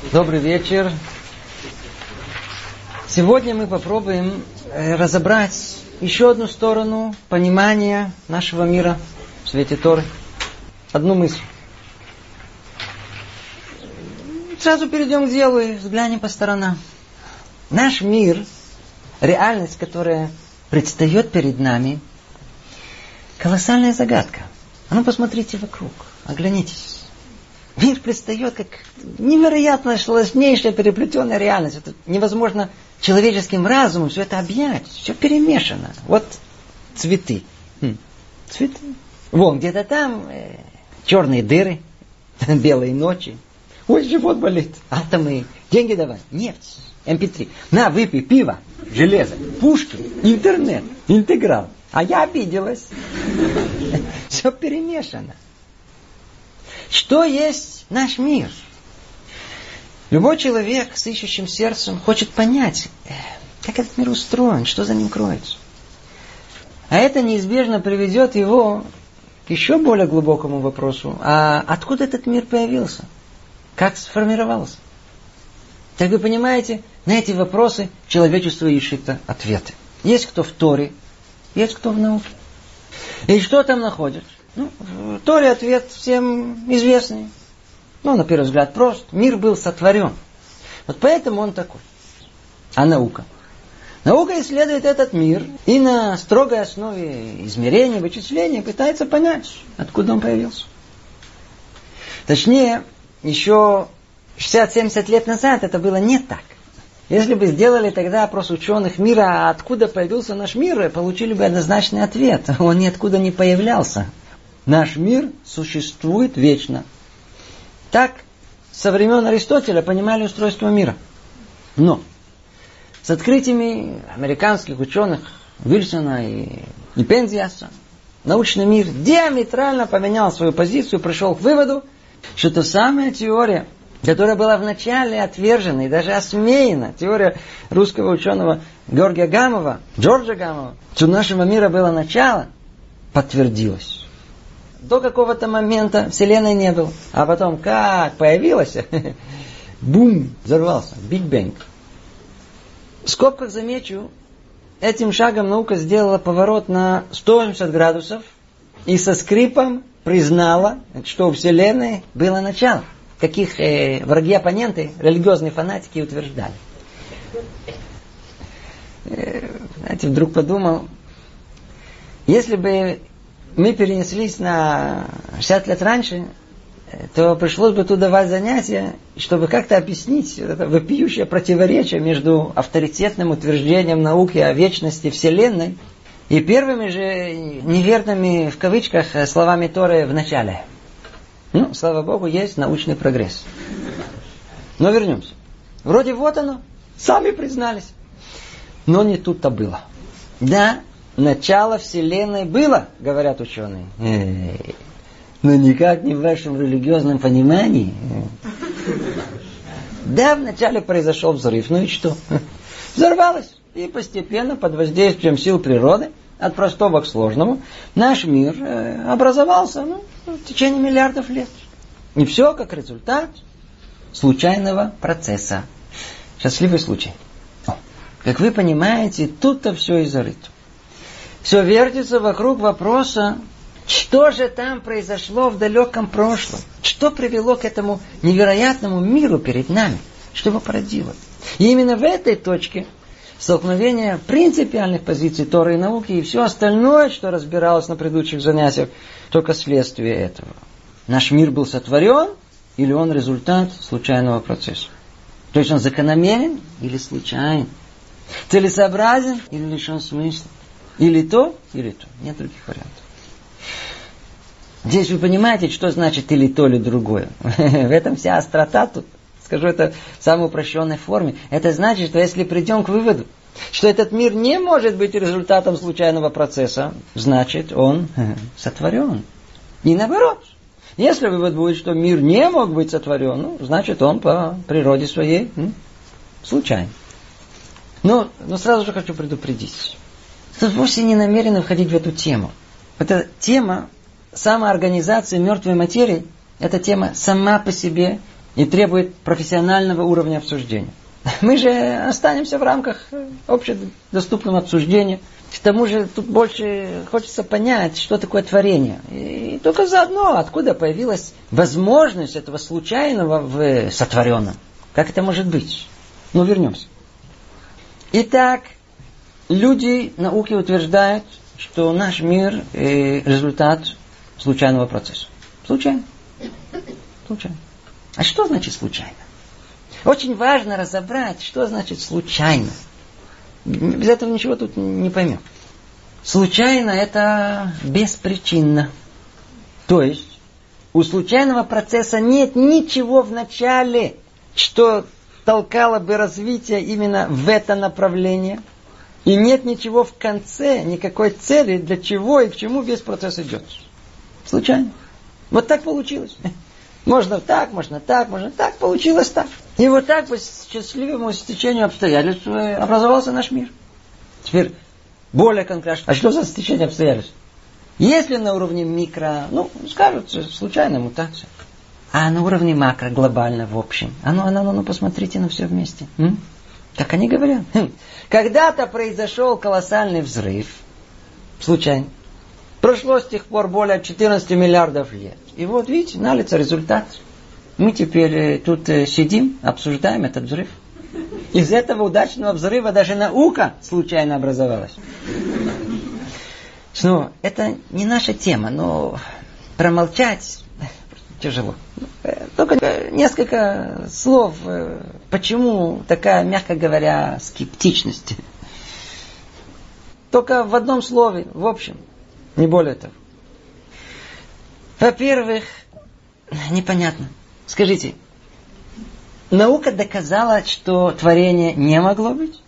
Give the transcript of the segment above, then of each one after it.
Добрый вечер. Сегодня мы попробуем разобрать еще одну сторону понимания нашего мира в свете Торы. Одну мысль. Сразу перейдем к делу и взглянем по сторонам. Наш мир, реальность, которая предстает перед нами, колоссальная загадка. А ну посмотрите вокруг, оглянитесь. Мир предстает как невероятно сложнейшая переплетенная реальность. Это невозможно человеческим разумом все это объять. Все перемешано. Вот цветы. Цветы. Вон, где-то там черные дыры, белые ночи. Ой, живот болит. Атомы. Деньги давай. Нефть. MP3. На, выпей пиво, железо, пушки, интернет, интеграл. А я обиделась. Все перемешано. Что есть наш мир? Любой человек с ищущим сердцем хочет понять, как этот мир устроен, что за ним кроется. А это неизбежно приведет его к еще более глубокому вопросу. А откуда этот мир появился? Как сформировался? Так вы понимаете, на эти вопросы человечество ищет ответы. Есть кто в Торе, есть кто в науке. И что там находят? В Торе ответ всем известный. На первый взгляд прост. Мир был сотворен. Вот поэтому он такой. А наука? Наука исследует этот мир и на строгой основе измерений, вычислений пытается понять, откуда он появился. Точнее, еще 60-70 лет назад это было не так. Если бы сделали тогда опрос ученых мира, откуда появился наш мир, получили бы однозначный ответ. Он ниоткуда не появлялся. Наш мир существует вечно. Так со времен Аристотеля понимали устройство мира. Но с открытиями американских ученых Вильсона и Пензиаса научный мир диаметрально поменял свою позицию, пришел к выводу, что та самая теория, которая была вначале отвержена и даже осмеяна, теория русского ученого Джорджа Гамова, что у нашего мира было начало, подтвердилась. До какого-то момента Вселенной не было. А потом, как появилась, бум, взорвался, Биг Бэнг. В скобках замечу, этим шагом наука сделала поворот на 180 градусов и со скрипом признала, что у Вселенной было начало. Каких враги-оппоненты, религиозные фанатики утверждали. Знаете, вдруг подумал, если бы мы перенеслись на 60 лет раньше, то пришлось бы тут давать занятия, чтобы как-то объяснить это вопиющее противоречие между авторитетным утверждением науки о вечности Вселенной и первыми же неверными, в кавычках, словами Торы в начале. Слава Богу, есть научный прогресс. Но вернемся. Вроде вот оно, сами признались. Но не тут-то было. Да, начало Вселенной было, говорят ученые. Но никак не в вашем религиозном понимании. Да, вначале произошел взрыв. Ну и что? Взорвалось. И постепенно, под воздействием сил природы, от простого к сложному, наш мир образовался в течение миллиардов лет. И все как результат случайного процесса. Счастливый случай. Как вы понимаете, тут-то все и зарыто. Все вертится вокруг вопроса, что же там произошло в далеком прошлом? Что привело к этому невероятному миру перед нами? Что его породило? И именно в этой точке столкновения принципиальных позиций Торы и науки и все остальное, что разбиралось на предыдущих занятиях, только следствие этого. Наш мир был сотворен или он результат случайного процесса? То есть он закономерен или случайен? Целесообразен или лишен смысла? Или то, или то. Нет других вариантов. Здесь вы понимаете, что значит или то, или другое. В этом вся острота тут. Скажу это в самой упрощенной форме. Это значит, что если придем к выводу, что этот мир не может быть результатом случайного процесса, значит, он сотворен. И наоборот. Если вывод будет, что мир не мог быть сотворен, значит, он по природе своей случайен. Но сразу же хочу предупредить. Тут вовсе не намерены входить в эту тему. Эта тема самоорганизации мертвой материи, эта тема сама по себе и требует профессионального уровня обсуждения. Мы же останемся в рамках общедоступного обсуждения. К тому же тут больше хочется понять, что такое творение. И только заодно, откуда появилась возможность этого случайного в сотворенном. Как это может быть? Ну, вернемся. Итак, люди науки утверждают, что наш мир – результат случайного процесса. Случайно. Случайно. А что значит случайно? Очень важно разобрать, что значит случайно. Без этого ничего тут не поймем. Случайно – это беспричинно. То есть, у случайного процесса нет ничего в начале, что толкало бы развитие именно в это направление. И нет ничего в конце, никакой цели, для чего и к чему весь процесс идет. Случайно. Вот так получилось. Можно так, можно так, можно так. Получилось так. И вот так по счастливому стечению обстоятельств образовался наш мир. Теперь более конкретно. А что за стечение обстоятельств? Если на уровне микро, скажут, случайная мутация. А на уровне макро, глобально, в общем. Посмотрите на все вместе. Как они говорят. Когда-то произошел колоссальный взрыв. Случайно. Прошло с тех пор более 14 миллиардов лет. И вот видите, налицо результат. Мы теперь тут сидим, обсуждаем этот взрыв. Из этого удачного взрыва даже наука случайно образовалась. Ну, это не наша тема, но промолчать тяжело. Только несколько слов, почему такая, мягко говоря, скептичность. Только в одном слове, в общем, не более того. Во-первых, непонятно. Скажите, наука доказала, что творение не могло быть?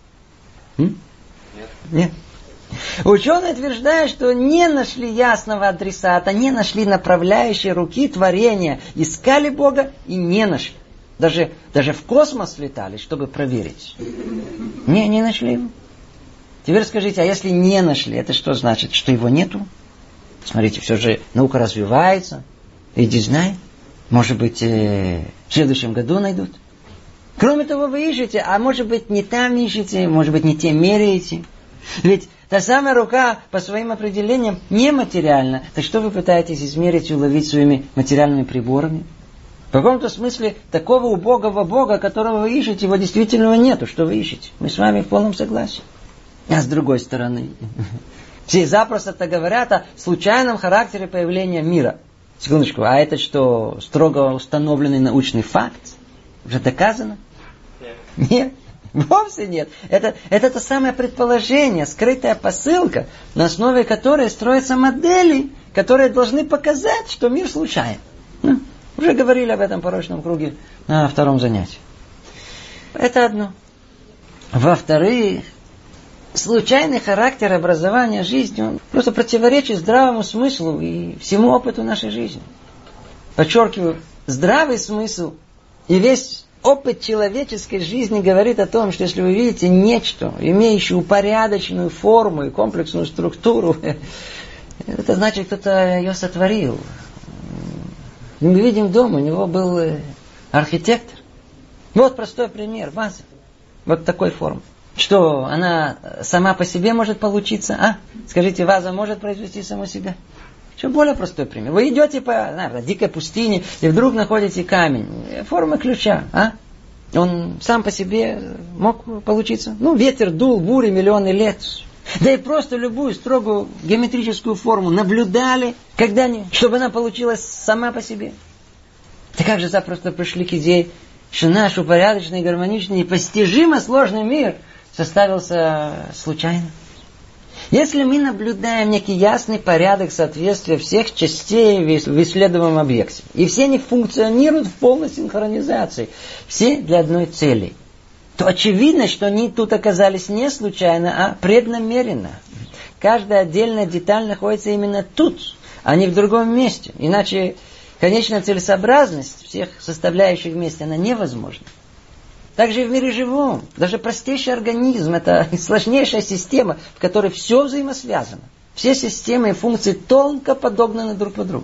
Нет. Ученые утверждают, что не нашли ясного адресата, не нашли направляющей руки творения. Искали Бога и не нашли. Даже в космос летали, чтобы проверить. Не нашли его. Теперь скажите, а если не нашли, это что значит? Что его нету? Смотрите, все же наука развивается. Иди знай. Может быть, в следующем году найдут. Кроме того, вы ищете, а может быть, не там ищете, может быть, не тем меряете. Ведь та самая рука по своим определениям нематериальна. Так что вы пытаетесь измерить и уловить своими материальными приборами? В каком-то смысле такого убогого Бога, которого вы ищете, его действительно нету. Что вы ищете? Мы с вами в полном согласии. А с другой стороны, все запросто говорят о случайном характере появления мира. Секундочку, а это что, строго установленный научный факт? Уже доказано? Нет. Вовсе нет. Это то самое предположение, скрытая посылка, на основе которой строятся модели, которые должны показать, что мир случайен. Уже говорили об этом порочном круге на втором занятии. Это одно. Во-вторых, случайный характер образования жизни, он просто противоречит здравому смыслу и всему опыту нашей жизни. Подчеркиваю, здравый смысл и весь опыт человеческой жизни говорит о том, что если вы видите нечто, имеющее упорядоченную форму и комплексную структуру, это значит, кто-то ее сотворил. Мы видим дом, у него был архитектор. Вот простой пример, ваза. Вот такой формы. Что, она сама по себе может получиться? Скажите, ваза может произвести саму себя? Еще более простой пример. Вы идете по дикой пустыне и вдруг находите камень. Форма ключа. Он сам по себе мог получиться? Ветер дул, бури миллионы лет. Да и просто любую строгую геометрическую форму наблюдали когда-нибудь, чтобы она получилась сама по себе. Да как же запросто пришли к идее, что наш упорядоченный, гармоничный, непостижимо сложный мир составился случайно. Если мы наблюдаем некий ясный порядок соответствия всех частей в исследуемом объекте, и все они функционируют в полной синхронизации, все для одной цели, то очевидно, что они тут оказались не случайно, а преднамеренно. Каждая отдельная деталь находится именно тут, а не в другом месте. Иначе конечная целесообразность всех составляющих вместе, она невозможна. Также и в мире живом. Даже простейший организм – это сложнейшая система, в которой все взаимосвязано. Все системы и функции тонко подогнаны друг под друга.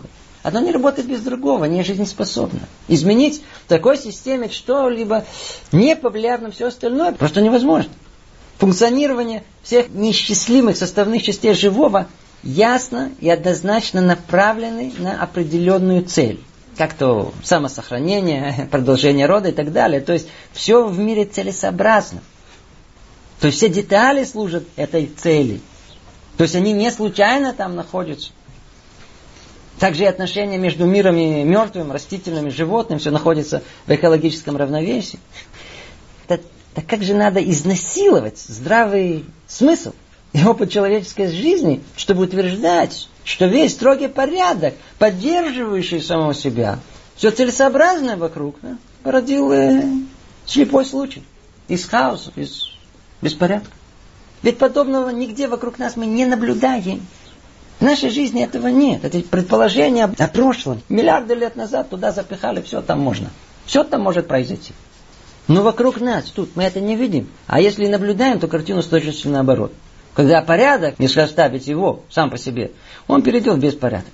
одно не работает без другого, не жизнеспособно. Изменить в такой системе что-либо, не повлияв на все остальное, просто невозможно. Функционирование всех неисчислимых составных частей живого ясно и однозначно направлены на определенную цель. Как то самосохранение, продолжение рода и так далее. То есть все в мире целесообразно. То есть все детали служат этой цели. То есть они не случайно там находятся. Также и отношения между миром и мертвым, растительным и животным, все находится в экологическом равновесии. Так как же надо изнасиловать здравый смысл и опыт человеческой жизни, чтобы утверждать, что весь строгий порядок, поддерживающий самого себя, все целесообразное вокруг, породил слепой случай. Из хаоса, из беспорядка. Ведь подобного нигде вокруг нас мы не наблюдаем. В нашей жизни этого нет. Это предположение о прошлом. Миллиарды лет назад туда запихали, все там можно. Все там может произойти. Но вокруг нас, тут, мы это не видим. А если наблюдаем, то картину с точностью наоборот. Когда порядок, если оставить его сам по себе, он перейдет в беспорядок.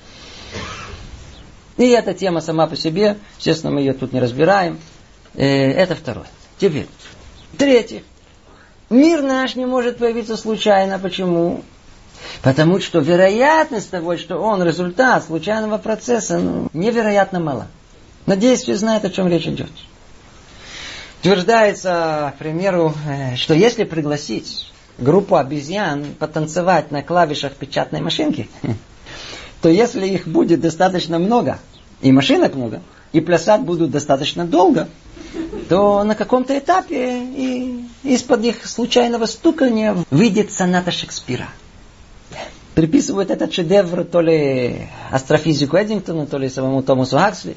И эта тема сама по себе, естественно, мы ее тут не разбираем. Это второе. Теперь, третье. Мир наш не может появиться случайно. Почему? Потому что вероятность того, что он результат случайного процесса, невероятно мала. Надеюсь, все знают, о чем речь идет. Утверждается, к примеру, что если пригласить группу обезьян потанцевать на клавишах печатной машинки, то если их будет достаточно много, и машинок много, и плясать будут достаточно долго, то на каком-то этапе из-под их случайного стукания выйдет соната Шекспира. Приписывают этот шедевр то ли астрофизику Эддингтону, то ли самому Томасу Хаксли.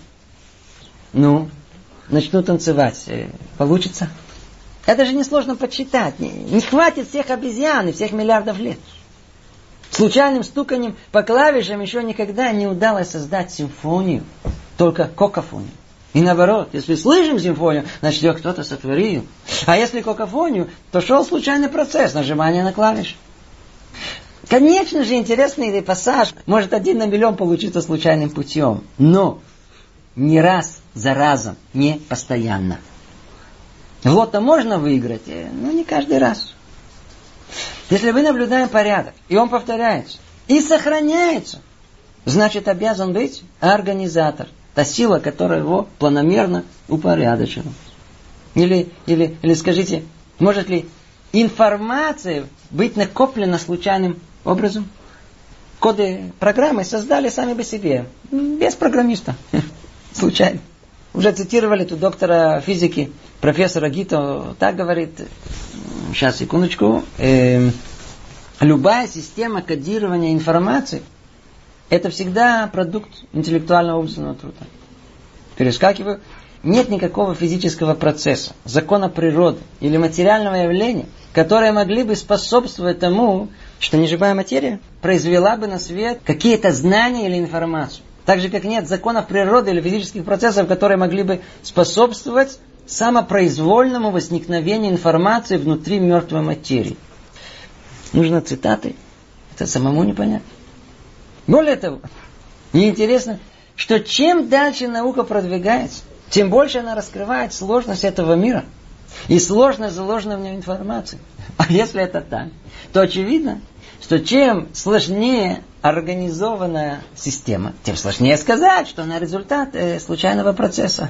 Начнут танцевать. Получится? Это же несложно подсчитать. Не хватит всех обезьян и всех миллиардов лет. Случайным стуканием по клавишам еще никогда не удалось создать симфонию. Только какофонию. И наоборот, если слышим симфонию, значит ее кто-то сотворил. А если какофонию, то шел случайный процесс нажимания на клавиши. Конечно же, интересный пассаж. Может 1 на миллион получиться случайным путем. Но не раз за разом, не постоянно. В лото можно выиграть, но не каждый раз. Если мы наблюдаем порядок, и он повторяется, и сохраняется, значит обязан быть организатор. Та сила, которая его планомерно упорядочила. Или скажите, может ли информация быть накоплена случайным образом? Коды программы создали сами по себе, без программиста. Случайно. Уже цитировали тут доктора физики, профессора Гито, так говорит, сейчас, секундочку, любая система кодирования информации это всегда продукт интеллектуального умственного труда. Перескакиваю. Нет никакого физического процесса, закона природы или материального явления, которые могли бы способствовать тому, что неживая материя произвела бы на свет какие-то знания или информацию. Так же, как нет законов природы или физических процессов, которые могли бы способствовать самопроизвольному возникновению информации внутри мертвой материи. Нужно цитаты. Это самому не понятно. Более того, мне интересно, что чем дальше наука продвигается, тем больше она раскрывает сложность этого мира и сложность заложенной в нем информации. А если это так, то очевидно, что чем сложнее организованная система, тем сложнее сказать, что она результат случайного процесса.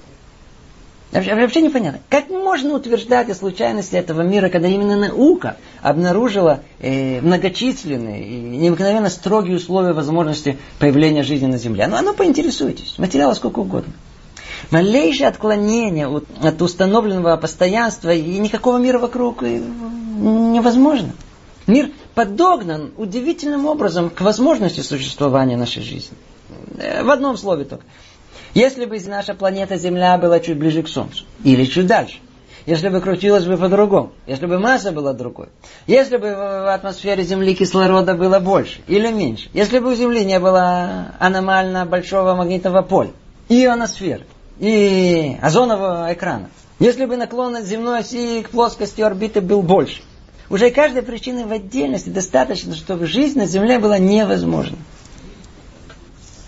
Вообще непонятно. Как можно утверждать о случайности этого мира, когда именно наука обнаружила многочисленные и необыкновенно строгие условия возможности появления жизни на Земле? Ну поинтересуйтесь. Материала сколько угодно. Малейшее отклонение от установленного постоянства и никакого мира вокруг невозможно. Мир подогнан удивительным образом к возможности существования нашей жизни. В одном слове только. Если бы наша планета Земля была чуть ближе к Солнцу, или чуть дальше, если бы крутилась бы по-другому, если бы масса была другой, если бы в атмосфере Земли кислорода было больше или меньше, если бы у Земли не было аномально большого магнитного поля, и ионосферы, и озонового экрана, если бы наклон земной оси к плоскости орбиты был больше, уже каждой причины в отдельности достаточно, чтобы жизнь на Земле была невозможна.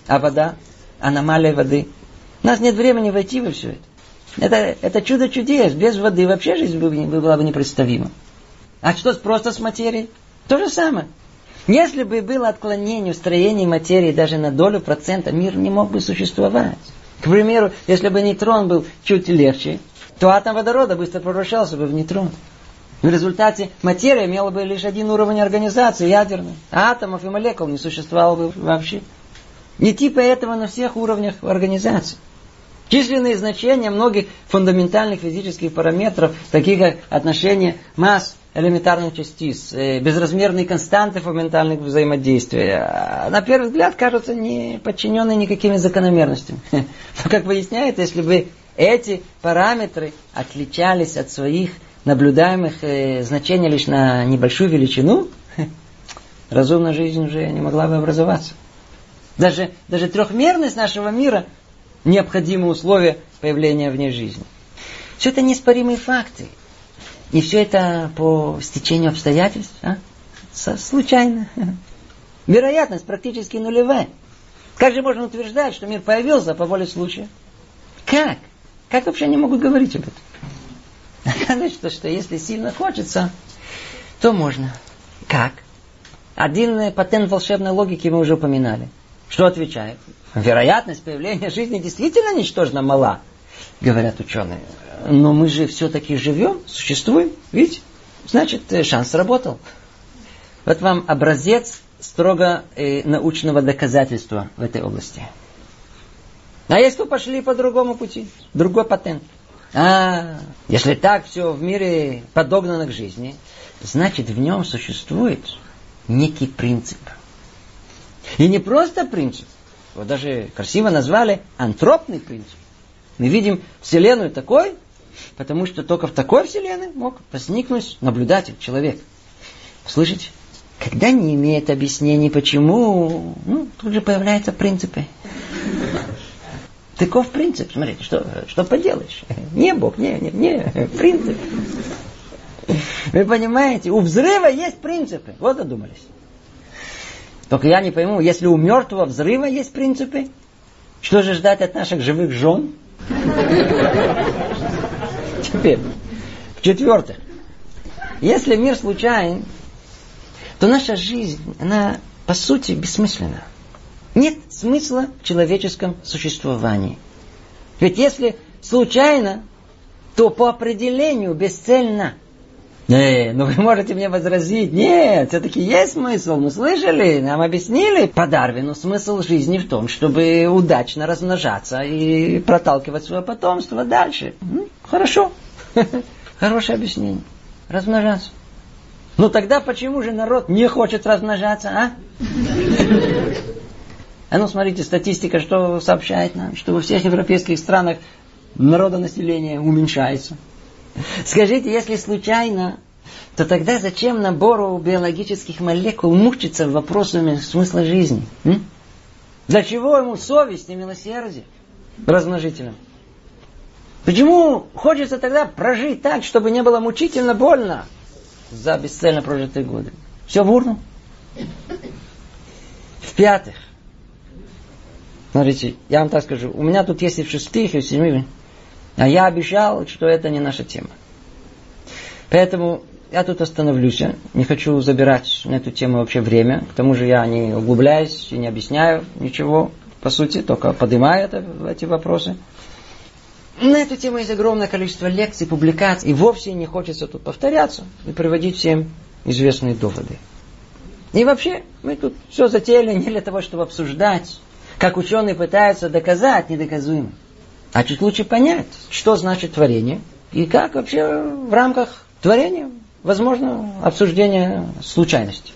А вода? Аномалия воды. У нас нет времени войти во все это. Это чудо чудес. Без воды вообще жизнь была бы непредставима. А что просто с материей? То же самое. Если бы было отклонение в строении материи даже на долю процента, мир не мог бы существовать. К примеру, если бы нейтрон был чуть легче, то атом водорода быстро превращался бы в нейтрон. В результате материя имела бы лишь один уровень организации, ядерный. А атомов и молекул не существовало бы вообще. Не типа этого на всех уровнях организации. Численные значения многих фундаментальных физических параметров, таких как отношение масс элементарных частиц, безразмерные константы фундаментальных взаимодействий, на первый взгляд кажутся не подчиненными никакими закономерностям. Но, как выясняется, если бы эти параметры отличались от своих наблюдаемых значений лишь на небольшую величину, разумная жизнь уже не могла бы образоваться. Даже трехмерность нашего мира – необходимое условие появления в ней жизни. Все это неоспоримые факты. И все это по стечению обстоятельств. Случайно. Вероятность практически нулевая. Как же можно утверждать, что мир появился по воле случая? Как? Как вообще они могут говорить об этом? Оказывается, что если сильно хочется, то можно. Как? Один патент волшебной логики мы уже упоминали. Что отвечает? Вероятность появления жизни действительно ничтожно мала, говорят ученые. Но мы же все-таки живем, существуем. Видите? Значит, шанс сработал. Вот вам образец строго научного доказательства в этой области. А есть кто пошли по другому пути? Другой патент. Если так все в мире подогнано к жизни, значит в нем существует некий принцип. И не просто принцип. Его даже красиво назвали антропный принцип. Мы видим Вселенную такой, потому что только в такой Вселенной мог возникнуть наблюдатель, человек. Слышите? Когда не имеет объяснений, почему, тут же появляются принципы. Таков принцип. Смотрите, что поделаешь? Не Бог, не, принцип. Вы понимаете, у взрыва есть принципы. Вот додумались. Только я не пойму, если у мертвого взрыва есть принципы, что же ждать от наших живых жен? Теперь, в-четвертых, если мир случайен, то наша жизнь, она по сути бессмысленна. Нет смысла в человеческом существовании. Ведь если случайно, то по определению бесцельно. Ну вы можете мне возразить, нет, все-таки есть смысл. Мы слышали, нам объяснили по Дарвину, смысл жизни в том, чтобы удачно размножаться и проталкивать свое потомство дальше. Хорошо. Хорошее объяснение. Размножаться. Тогда почему же народ не хочет размножаться, смотрите, статистика, что сообщает нам, что во всех европейских странах народонаселение уменьшается. Скажите, если случайно, то тогда зачем набору биологических молекул мучиться вопросами смысла жизни? Для чего ему совесть и милосердие размножителям? Почему хочется тогда прожить так, чтобы не было мучительно больно за бесцельно прожитые годы? Все в урну. В-пятых, смотрите, я вам так скажу, у меня тут есть и в-шестых, и в-седьмых, а я обещал, что это не наша тема. Поэтому я тут остановлюсь. Не хочу забирать на эту тему вообще время. К тому же я не углубляюсь и не объясняю ничего, по сути, только поднимаю эти вопросы. На эту тему есть огромное количество лекций, публикаций, и вовсе не хочется тут повторяться и приводить всем известные доводы. И вообще, мы тут все затеяли не для того, чтобы обсуждать, как ученые пытаются доказать недоказуемое. А чуть лучше понять, что значит творение, и как вообще в рамках творения возможно обсуждение случайности.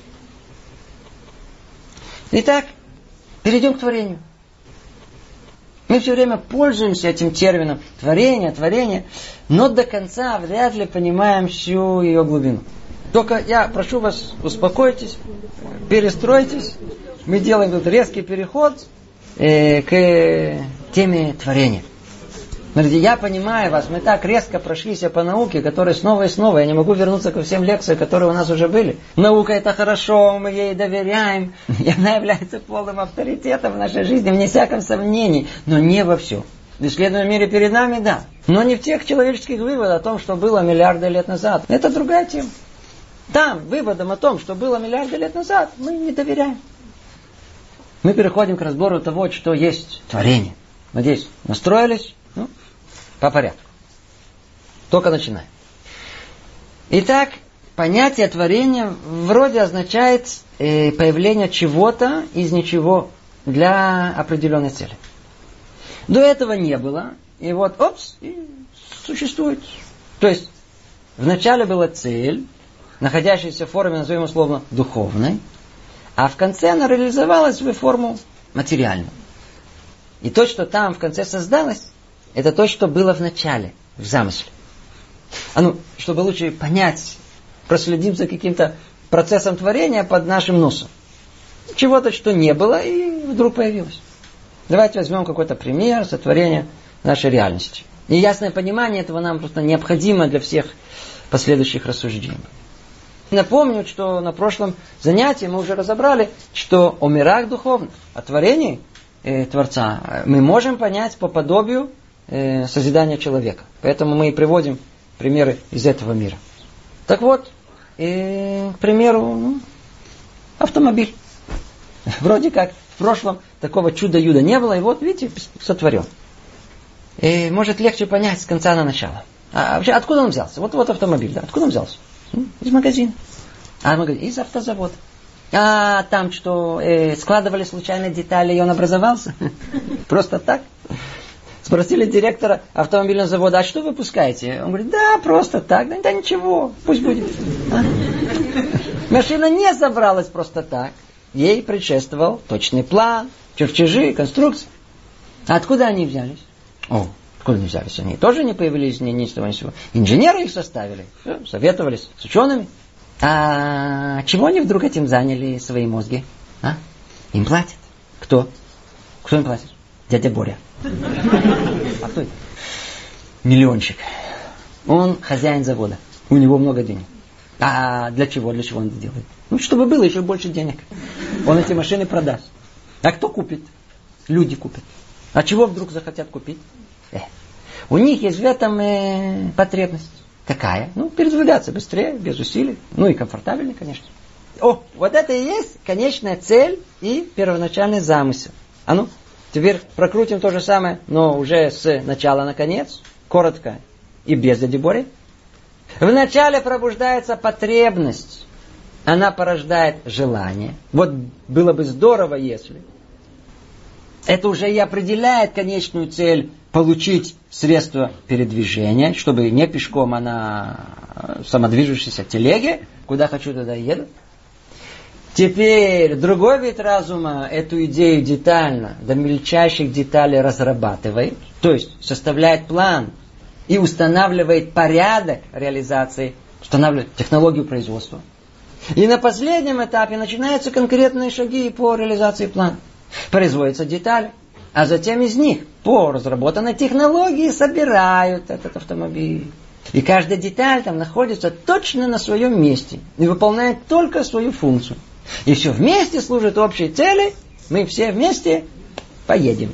Итак, перейдем к творению. Мы все время пользуемся этим термином творение, но до конца вряд ли понимаем всю ее глубину. Только я прошу вас, успокойтесь, перестройтесь. Мы делаем тут резкий переход к теме творения. Смотрите, я понимаю вас, мы так резко прошлись по науке, которая снова и снова, я не могу вернуться ко всем лекциям, которые у нас уже были. Наука это хорошо, мы ей доверяем, и она является полным авторитетом в нашей жизни, вне всяком сомнении, но не во всем. В исследуемом мире перед нами, да, но не в тех человеческих выводах о том, что было миллиарды лет назад. Это другая тема. Там, выводом о том, что было миллиарды лет назад, мы не доверяем. Мы переходим к разбору того, что есть творение. Надеюсь, настроились? По порядку. Только начинаем. Итак, понятие творения вроде означает появление чего-то из ничего для определенной цели. До этого не было. И вот, и существует. То есть, вначале была цель, находящаяся в форме, назовем условно, духовной, а в конце она реализовалась в форму материальную. И то, что там в конце создалось, это то, что было в начале, в замысле. Чтобы лучше понять, проследим за каким-то процессом творения под нашим носом. Чего-то, что не было, и вдруг появилось. Давайте возьмем какой-то пример сотворения нашей реальности. И ясное понимание этого нам просто необходимо для всех последующих рассуждений. Напомню, что на прошлом занятии мы уже разобрали, что о мирах духовных, о творении Творца мы можем понять по подобию созидания человека. Поэтому мы и приводим примеры из этого мира. Так вот, к примеру, автомобиль. Вроде как в прошлом такого чуда-юда не было, и вот, видите, сотворен. И может легче понять с конца на начало. А вообще, откуда он взялся? Вот автомобиль, да, откуда он взялся? Из магазина. Из автозавода. А там что, складывали случайно детали, и он образовался? Просто так? Спросили директора автомобильного завода, а что вы выпускаете? Он говорит, да, просто так. Да ничего, пусть будет. Машина не собралась просто так. Ей предшествовал точный план, чертежи, конструкции. А откуда они взялись? Откуда они взялись? Они тоже не появились ни с того ни с сего. Инженеры их составили, советовались с учеными. А чего они вдруг этим заняли свои мозги? Им платят. Кто? Кто им платит? Дядя Боря. А кто это? Миллионщик. Он хозяин завода. У него много денег. А для чего? Для чего он это делает? Чтобы было еще больше денег. Он эти машины продаст. А кто купит? Люди купят. А чего вдруг захотят купить? У них есть в этом потребность. Какая? Передвигаться быстрее, без усилий. И комфортабельнее, конечно. Вот это и есть конечная цель и первоначальный замысел. Теперь прокрутим то же самое, но уже с начала на конец. Коротко и без дяди Бори. Вначале пробуждается потребность. Она порождает желание. Вот было бы здорово, если. Это уже и определяет конечную цель получить средства передвижения, чтобы не пешком, а на самодвижущейся телеге. Куда хочу, туда и еду. Теперь другой вид разума эту идею детально, до мельчайших деталей разрабатывает. То есть составляет план и устанавливает порядок реализации, устанавливает технологию производства. И на последнем этапе начинаются конкретные шаги по реализации плана. Производятся детали, а затем из них по разработанной технологии собирают этот автомобиль. И каждая деталь там находится точно на своем месте и выполняет только свою функцию. И все вместе служит общей цели, мы все вместе поедем.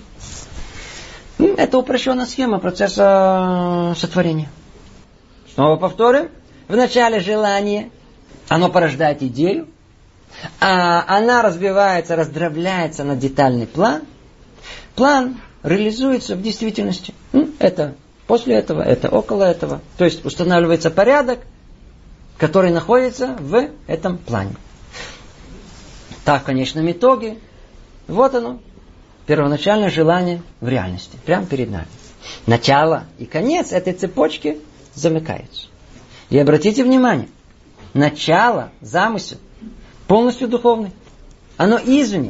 Это упрощенная схема процесса сотворения. Снова повторим. Вначале желание, оно порождает идею, а она разбивается, раздробляется на детальный план. План реализуется в действительности. Это после этого, это около этого. То есть устанавливается порядок, который находится в этом плане. Так, в конечном итоге, вот оно, первоначальное желание в реальности, прямо перед нами. Начало и конец этой цепочки замыкаются. И обратите внимание, начало, замысел, полностью духовный. Оно извне.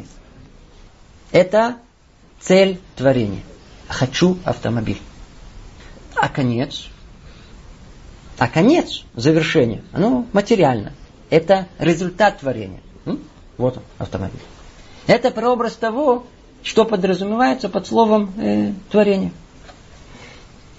Это цель творения. Хочу автомобиль. А конец, завершение, оно материально. Это результат творения. Вот он, автомобиль. Это прообраз того, что подразумевается под словом творение.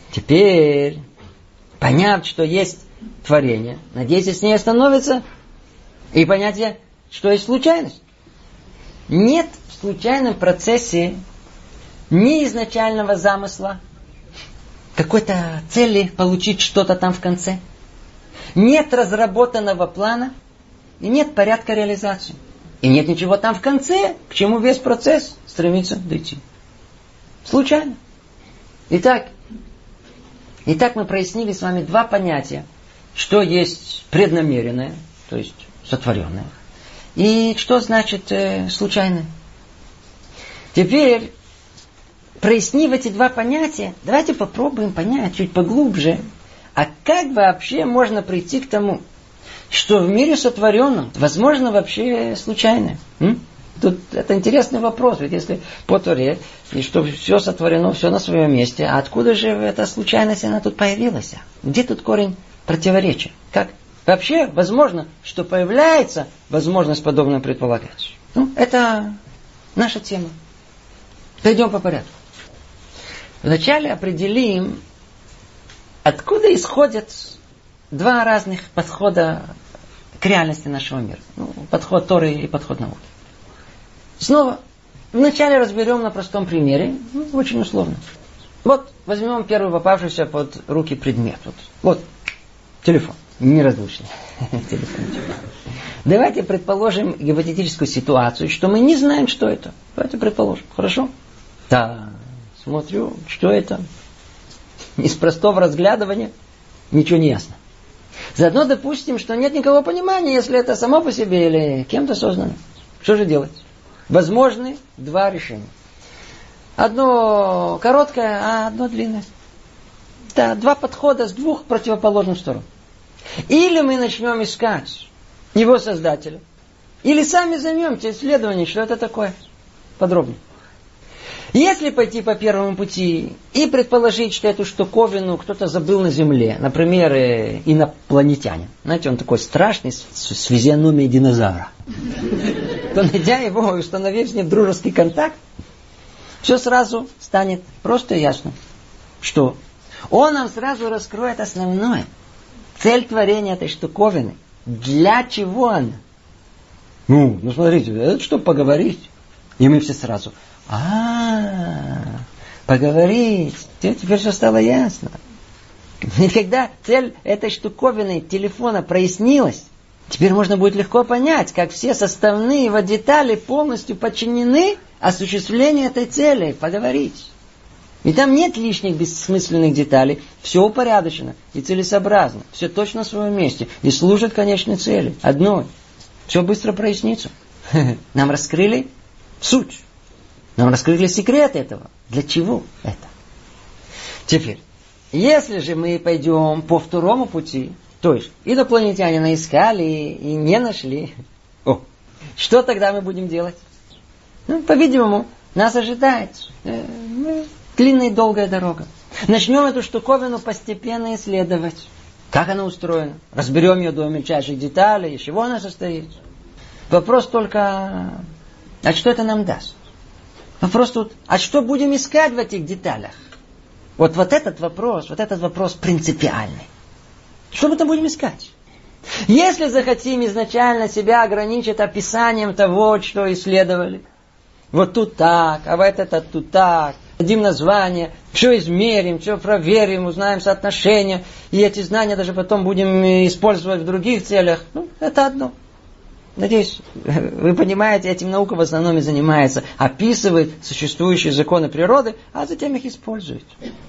Теперь, поняв, что есть творение, надеюсь, с ней остановится и понятие, что есть случайность. Нет в случайном процессе ни изначального замысла, какой-то цели получить что-то там в конце. Нет разработанного плана и нет порядка реализации. И нет ничего там в конце, к чему весь процесс стремится дойти. Случайно. Итак, мы прояснили с вами два понятия. Что есть преднамеренное, то есть сотворенное, и что значит случайное. Теперь, прояснив эти два понятия, давайте попробуем понять чуть поглубже, а как вообще можно прийти к тому, что в мире сотворенном возможно вообще случайное. Тут это интересный вопрос, ведь если по Торе, и что все сотворено, все на своем месте, а откуда же эта случайность, она тут появилась? Где тут корень противоречия? Как? Вообще возможно, что появляется возможность подобное предполагать. Это наша тема. Пойдем по порядку. Вначале определим, откуда исходят два разных подхода к реальности нашего мира. Подход Торы и подход науки. Снова, вначале разберем на простом примере, очень условно. Вот, возьмем первый попавшийся под руки предмет. Вот телефон, неразлучный. Давайте предположим гипотетическую ситуацию, что мы не знаем, что это. Давайте предположим, хорошо? Да, смотрю, что это. Из простого разглядывания ничего не ясно. Заодно допустим, что нет никакого понимания, если это само по себе или кем-то создано. Что же делать? Возможны два решения. Одно короткое, а одно длинное. Да, два подхода с двух противоположных сторон. Или мы начнем искать его создателя, или сами займемся исследованием, что это такое. Подробнее. Если пойти по первому пути и предположить, что эту штуковину кто-то забыл на Земле, например, инопланетянин, знаете, он такой страшный, с физиономией динозавра, то, найдя его и установив с ним дружеский контакт, все сразу станет просто ясно, что он нам сразу раскроет основное. Цель творения этой штуковины. Для чего она? Смотрите, это чтобы поговорить. И мы все сразу... поговорить. Теперь все стало ясно. И когда цель этой штуковины телефона прояснилась, теперь можно будет легко понять, как все составные его детали полностью подчинены осуществлению этой цели. Поговорить. И там нет лишних бессмысленных деталей. Все упорядочено и целесообразно. Все точно в своем месте. И служит конечной цели. Одной. Все быстро прояснится. Нам раскрыли суть. Нам раскрыли секрет этого. Для чего это? Теперь, если же мы пойдем по второму пути, то есть инопланетянина искали и не нашли, что тогда мы будем делать? По-видимому, нас ожидает длинная и долгая дорога. Начнем эту штуковину постепенно исследовать. Как она устроена? Разберем ее до мельчайших деталей, из чего она состоит. Вопрос только, а что это нам даст? Вопрос тут, а что будем искать в этих деталях? Вот этот вопрос принципиальный. Что мы там будем искать? Если захотим изначально себя ограничить описанием того, что исследовали, вот тут так, а вот это тут так, дадим название, все измерим, все проверим, узнаем соотношения, и эти знания даже потом будем использовать в других целях, это одно. Надеюсь, вы понимаете, этим наука в основном и занимается. Описывает существующие законы природы, а затем их использует.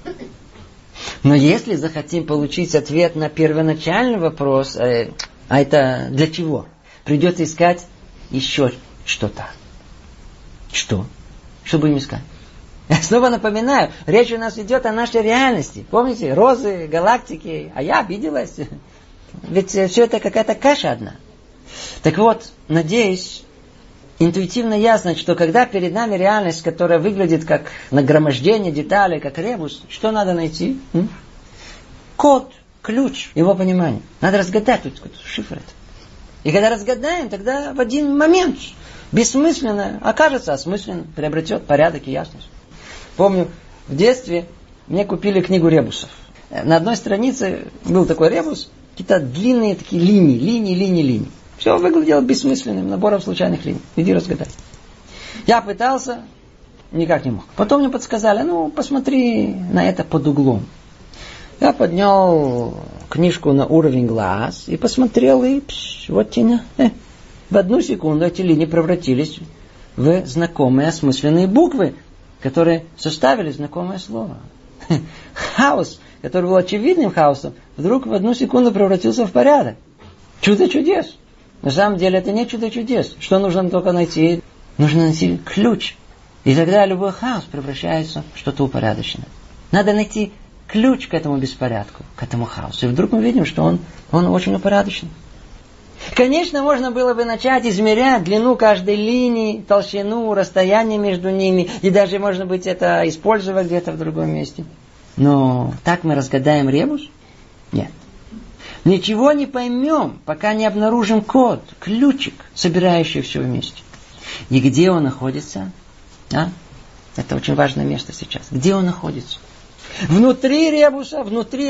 Но если захотим получить ответ на первоначальный вопрос, а это для чего? Придется искать еще что-то. Что? Что будем искать? Я снова напоминаю, речь у нас идет о нашей реальности. Помните, розы, галактики, а я обиделась. Ведь все это какая-то каша одна. Так вот, надеюсь, интуитивно ясно, что когда перед нами реальность, которая выглядит как нагромождение деталей, как ребус, что надо найти? Код, ключ его понимания. Надо разгадать тут шифр это. И когда разгадаем, тогда в один момент бессмысленно окажется осмысленно, приобретет порядок и ясность. Помню, в детстве мне купили книгу ребусов. На одной странице был такой ребус, какие-то длинные такие линии. Все выглядело бессмысленным, набором случайных линий. Иди разгадай. Я пытался, никак не мог. Потом мне подсказали, посмотри на это под углом. Я поднял книжку на уровень глаз и посмотрел, и вот тяня. В одну секунду эти линии превратились в знакомые осмысленные буквы, которые составили знакомое слово. Хаос, который был очевидным хаосом, вдруг в одну секунду превратился в порядок. Чудо чудес. На самом деле это не чудо чудес. Что нужно только найти? Нужно найти ключ. И тогда любой хаос превращается в что-то упорядоченное. Надо найти ключ к этому беспорядку, к этому хаосу. И вдруг мы видим, что он очень упорядочен. Конечно, можно было бы начать измерять длину каждой линии, толщину, расстояние между ними. И даже, может быть, это использовать где-то в другом месте. Но так мы разгадаем ребус? Нет. Ничего не поймем, пока не обнаружим код, ключик, собирающий все вместе. И где он находится? Это очень важное место сейчас. Где он находится? Внутри ребуса, внутри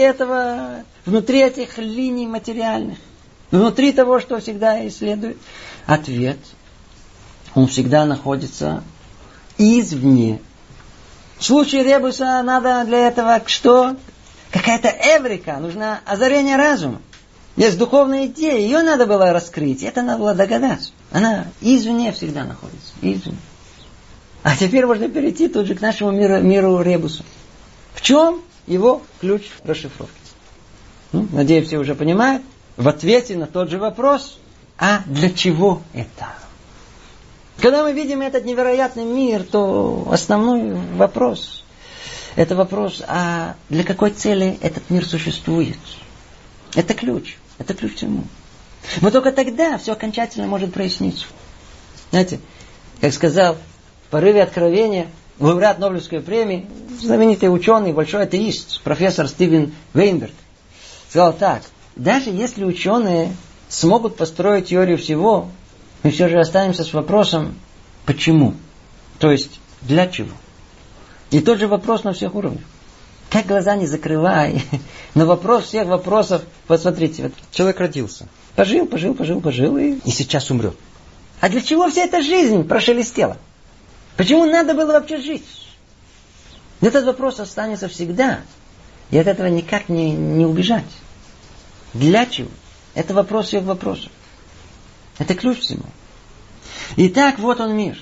этих линий материальных. Внутри того, что всегда исследует. Ответ. Он всегда находится извне. В случае ребуса надо для этого что? Какая-то эврика. Нужно озарение разума. Есть духовная идея. Ее надо было раскрыть. Это надо было догадаться. Она извне всегда находится. Извне. А теперь можно перейти тут же к нашему миру ребусу. В чем его ключ расшифровки? Надеюсь, все уже понимают. В ответе на тот же вопрос, а для чего это? Когда мы видим этот невероятный мир, то основной вопрос, это вопрос, а для какой цели этот мир существует? Это ключ к всему. Но только тогда все окончательно может проясниться. Знаете, как сказал в порыве откровения лауреат Нобелевской премии, знаменитый ученый, большой атеист, профессор Стивен Вейнберг, сказал так: даже если ученые смогут построить теорию всего, мы все же останемся с вопросом «почему?». То есть «для чего?». И тот же вопрос на всех уровнях. Как глаза не закрывай, но вопрос всех вопросов. Вот смотрите, вот человек родился, пожил и сейчас умрет. А для чего вся эта жизнь прошелестела? Почему надо было вообще жить? Этот вопрос останется всегда. И от этого никак не убежать. Для чего? Это вопрос всех вопросов. Это ключ к всему. Итак, вот он мир.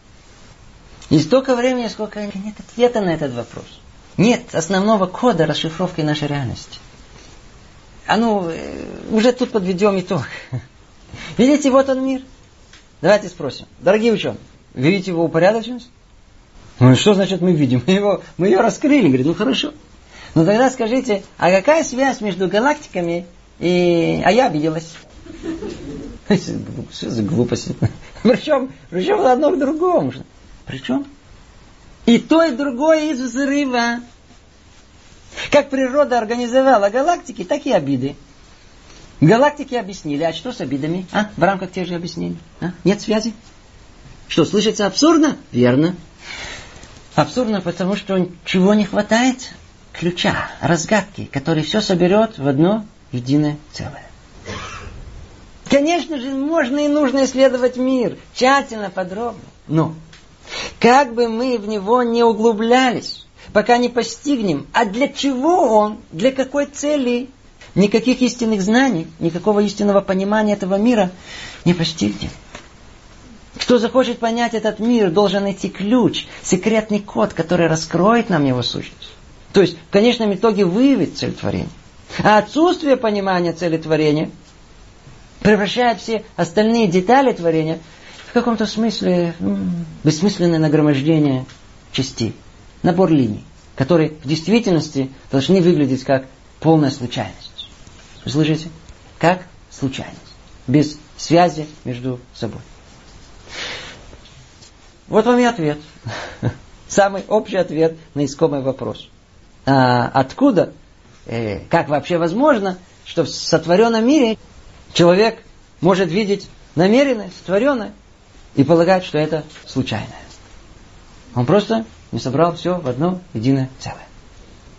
И столько времени, сколько нет ответа на этот вопрос. Нет основного кода расшифровки нашей реальности. Уже тут подведем итог. Видите, вот он мир. Давайте спросим. Дорогие ученые, вы видите его упорядоченность? Что значит мы видим? Мы ее раскрыли. Говорит, хорошо. Но тогда скажите, а какая связь между галактиками и... А я обиделась. Что за глупости? Причем одно к другому. Причем? И то, и другое из взрыва. Как природа организовала галактики, так и обиды. Галактики объяснили. А что с обидами? В рамках тех же объяснений. Нет связи? Что, слышится абсурдно? Верно. Абсурдно, потому что чего не хватает? Ключа, разгадки, который все соберет в одно единое целое. Конечно же, можно и нужно исследовать мир тщательно, подробно. Но как бы мы в него не углублялись, пока не постигнем, а для чего он, для какой цели, никаких истинных знаний, никакого истинного понимания этого мира не постигнем. Кто захочет понять этот мир, должен найти ключ, секретный код, который раскроет нам его сущность. То есть, в конечном итоге выявит цель творения. А отсутствие понимания цели творения превращает все остальные детали творения в каком-то смысле бессмысленное нагромождение частей, набор линий, которые в действительности должны выглядеть как полная случайность. Вы слышите? Как случайность. Без связи между собой. Вот вам и ответ. Самый общий ответ на искомый вопрос. Откуда, как вообще возможно, что в сотворенном мире человек может видеть намеренное, сотворенное, и полагать, что это случайное. Он просто не собрал все в одно единое целое.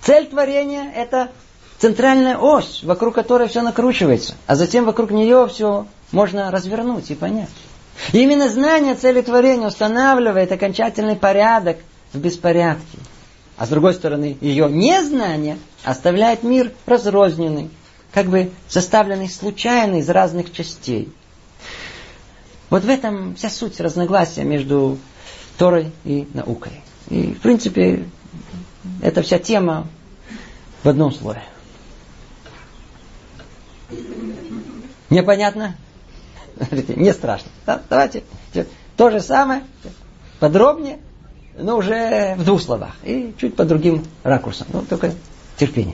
Цель творения – это центральная ось, вокруг которой все накручивается. А затем вокруг нее все можно развернуть и понять. И именно знание цели творения устанавливает окончательный порядок в беспорядке. А с другой стороны, ее незнание оставляет мир разрозненный, как бы составленный случайно из разных частей. Вот в этом вся суть разногласия между Торой и наукой. И, в принципе, это вся тема в одном слое. Непонятно? Не страшно. Да? Давайте то же самое, подробнее, но уже в двух словах. И чуть по другим ракурсам. Ну, только терпение.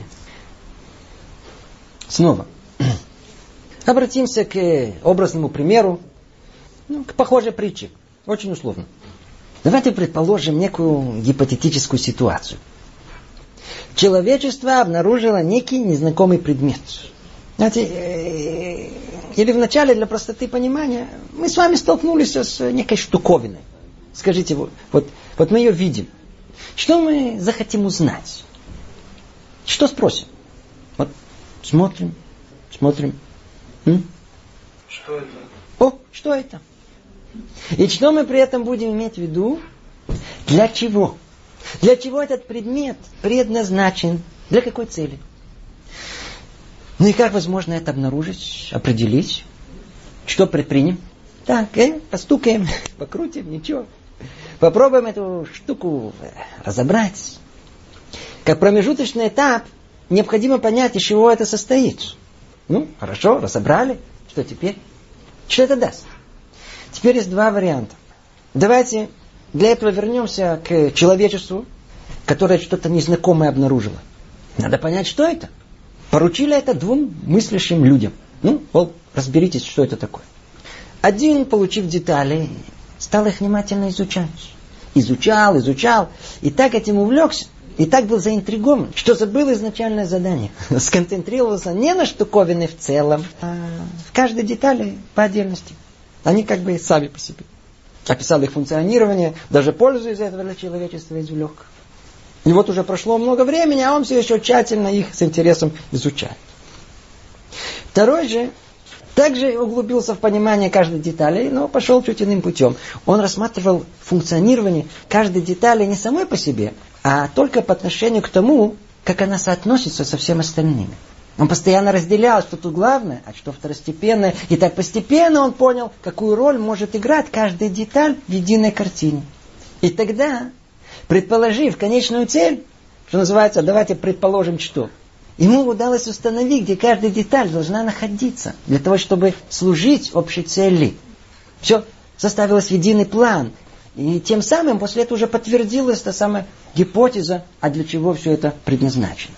Снова. Обратимся к образному примеру, к похожей притче. Очень условно. Давайте предположим некую гипотетическую ситуацию. Человечество обнаружило некий незнакомый предмет. Знаете, или вначале для простоты понимания мы с вами столкнулись с некой штуковиной. Скажите, вот мы ее видим. Что мы захотим узнать? Что спросим? Вот смотрим. Что это? О, что это? И что мы при этом будем иметь в виду? Для чего? Для чего этот предмет предназначен? Для какой цели? Ну и как возможно это обнаружить, определить? Что предпримем? Так, постукаем, покрутим, ничего. Попробуем эту штуку разобрать. Как промежуточный этап необходимо понять, из чего это состоит. Ну, хорошо, разобрали. Что теперь? Что это даст? Теперь есть два варианта. Давайте для этого вернемся к человечеству, которое что-то незнакомое обнаружило. Надо понять, что это. Поручили это двум мыслящим людям. Ну, разберитесь, что это такое. Один, получив детали, стал их внимательно изучать. Изучал, и так этим увлекся, и так был заинтригован, что забыл изначальное задание. Сконцентрировался не на штуковины в целом, а в каждой детали по отдельности. Они как бы сами по себе. Описал их функционирование, даже пользу из этого для человечества извлек. И вот уже прошло много времени, а он все еще тщательно их с интересом изучает. Второй же также углубился в понимание каждой детали, но пошел чуть иным путем. Он рассматривал функционирование каждой детали не самой по себе, а только по отношению к тому, как она соотносится со всем остальными. Он постоянно разделял, что тут главное, а что второстепенное. И так постепенно он понял, какую роль может играть каждая деталь в единой картине. И тогда, предположив конечную цель, что называется, давайте предположим что, ему удалось установить, где каждая деталь должна находиться, для того, чтобы служить общей цели. Все составилось в единый план. И тем самым после этого уже подтвердилась та самая гипотеза, а для чего все это предназначено.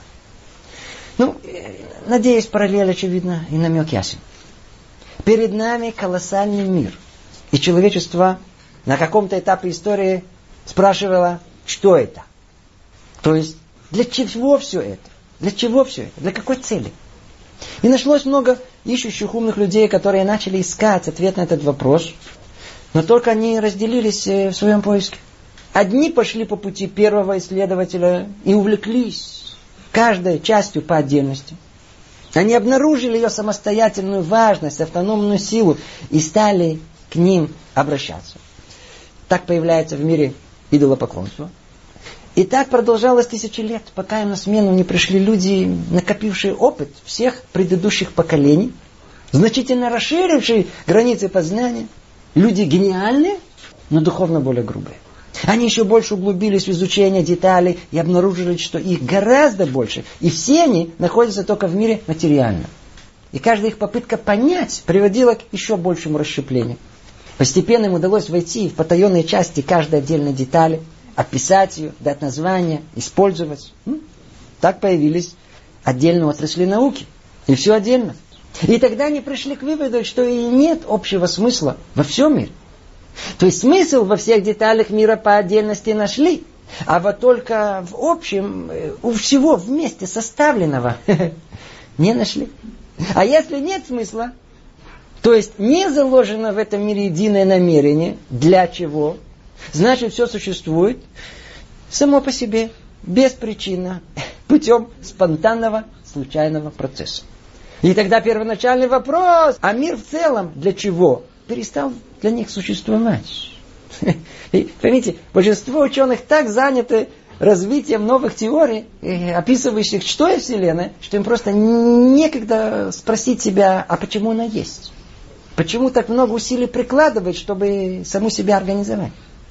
Ну, надеюсь, параллель очевидна и намек ясен. Перед нами колоссальный мир. И человечество на каком-то этапе истории спрашивало, что это? То есть, для чего все это? Для чего все это? Для какой цели? И нашлось много ищущих умных людей, которые начали искать ответ на этот вопрос. Но только они разделились в своем поиске. Одни пошли по пути первого исследователя и увлеклись каждой частью по отдельности. Они обнаружили ее самостоятельную важность, автономную силу и стали к ним обращаться. Так появляется в мире идолопоклонство. И так продолжалось тысячи лет, пока им на смену не пришли люди, накопившие опыт всех предыдущих поколений, значительно расширившие границы познания, люди гениальные, но духовно более грубые. Они еще больше углубились в изучение деталей и обнаружили, что их гораздо больше. И все они находятся только в мире материальном. И каждая их попытка понять приводила к еще большему расщеплению. Постепенно им удалось войти в потаенные части каждой отдельной детали, описать ее, дать название, использовать. Так появились отдельные отрасли науки. И все отдельно. И тогда они пришли к выводу, что и нет общего смысла во всем мире. То есть смысл во всех деталях мира по отдельности нашли, а вот только в общем, у всего вместе составленного не нашли. А если нет смысла, то есть не заложено в этом мире единое намерение, для чего, значит все существует само по себе, беспричинно, путем спонтанного, случайного процесса. И тогда первоначальный вопрос, а мир в целом для чего? Перестал для них существовать. И, поймите, большинство ученых так заняты развитием новых теорий, описывающих, что есть Вселенная, что им просто некогда спросить себя, а почему она есть? Почему так много усилий прикладывать, чтобы саму себя организовать?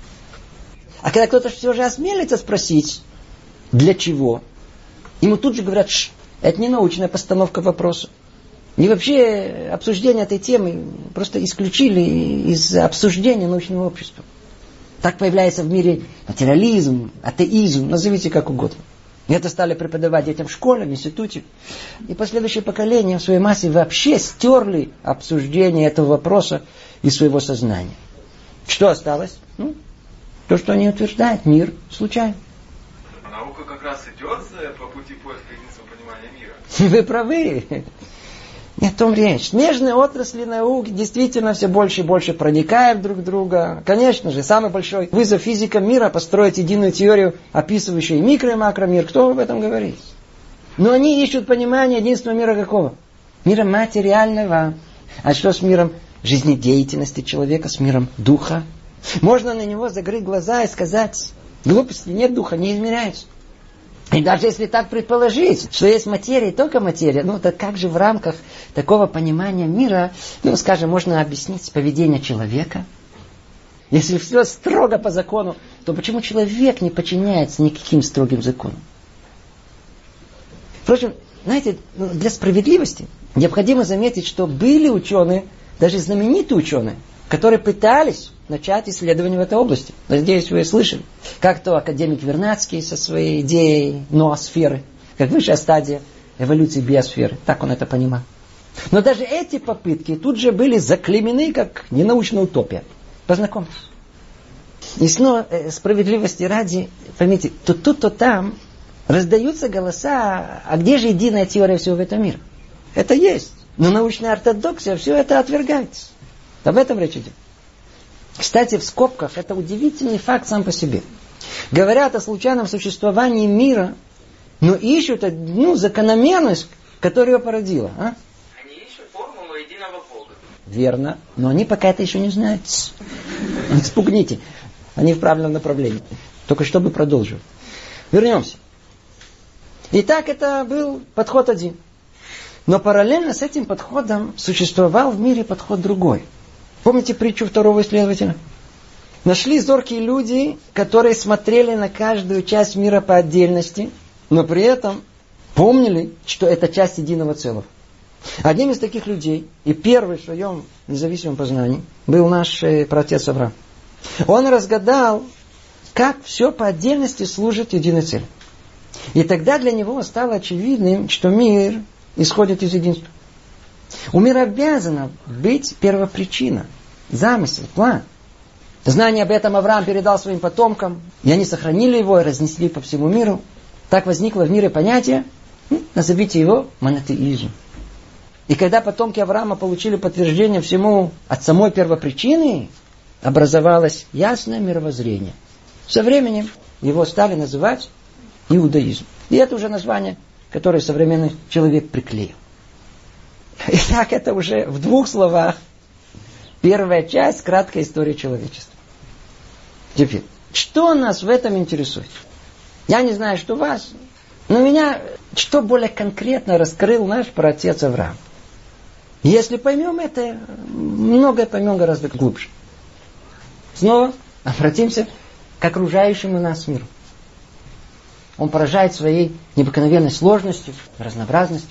А когда кто-то все же осмелится спросить, для чего, ему тут же говорят, это не научная постановка вопроса. И вообще обсуждение этой темы просто исключили из обсуждения научного общества. Так появляется в мире материализм, атеизм, назовите как угодно. И это стали преподавать детям в школе, в институте. И последующие поколения в своей массе вообще стерли обсуждение этого вопроса из своего сознания. Что осталось? То, что они утверждают, мир случайно. Наука как раз идет по пути поиска единственного понимания мира. Вы правы. Не о том речь. Смежные отрасли науки действительно все больше и больше проникают друг в друга. Конечно же, самый большой вызов физикам мира — построить единую теорию, описывающую микро- и макромир. Кто об этом говорит? Но они ищут понимание единственного мира какого? Мира материального. А что с миром жизнедеятельности человека, с миром духа? Можно на него закрыть глаза и сказать, глупости, нет духа, не измеряется. И даже если так предположить, что есть материя и только материя, то как же в рамках такого понимания мира, скажем, можно объяснить поведение человека? Если все строго по закону, то почему человек не подчиняется никаким строгим законам? Впрочем, знаете, для справедливости необходимо заметить, что были ученые, даже знаменитые ученые, которые пытались начать исследование в этой области. Надеюсь, вы слышали. Как то академик Вернадский со своей идеей ноосферы, как высшая стадия эволюции биосферы. Так он это понимал. Но даже эти попытки тут же были заклеймены как ненаучная утопия. Познакомьтесь. И снова справедливости ради, поймите, то тут, то там раздаются голоса, а где же единая теория всего этого мира? Это есть. Но научная ортодоксия все это отвергается. Об этом речь идет. Кстати, в скобках, это удивительный факт сам по себе. Говорят о случайном существовании мира, но ищут одну закономерность, которая его породила. Они ищут формулу единого Бога. Верно, но они пока это еще не знают. Не спугните, они в правильном направлении. Только чтобы продолжил. Вернемся. Итак, это был подход один. Но параллельно с этим подходом существовал в мире подход другой. Помните притчу второго исследователя? Нашли зоркие люди, которые смотрели на каждую часть мира по отдельности, но при этом помнили, что это часть единого целого. Одним из таких людей, и первый в своем независимом познании, был наш праотец Авраам. Он разгадал, как все по отдельности служит единой цели. И тогда для него стало очевидным, что мир исходит из единства. У мира обязана быть первопричина, замысел, план. Знание об этом Авраам передал своим потомкам, и они сохранили его и разнесли по всему миру. Так возникло в мире понятие, назовите его монотеизм. И когда потомки Авраама получили подтверждение всему от самой первопричины, образовалось ясное мировоззрение. Со временем его стали называть иудаизм. И это уже название, которое современный человек приклеил. Итак, это уже в двух словах первая часть краткой истории человечества. Теперь, что нас в этом интересует? Я не знаю, что вас, но меня что более конкретно раскрыл наш праотец Авраам. Если поймем это, многое поймем гораздо глубже. Снова обратимся к окружающему нас миру. Он поражает своей необыкновенной сложностью, разнообразностью.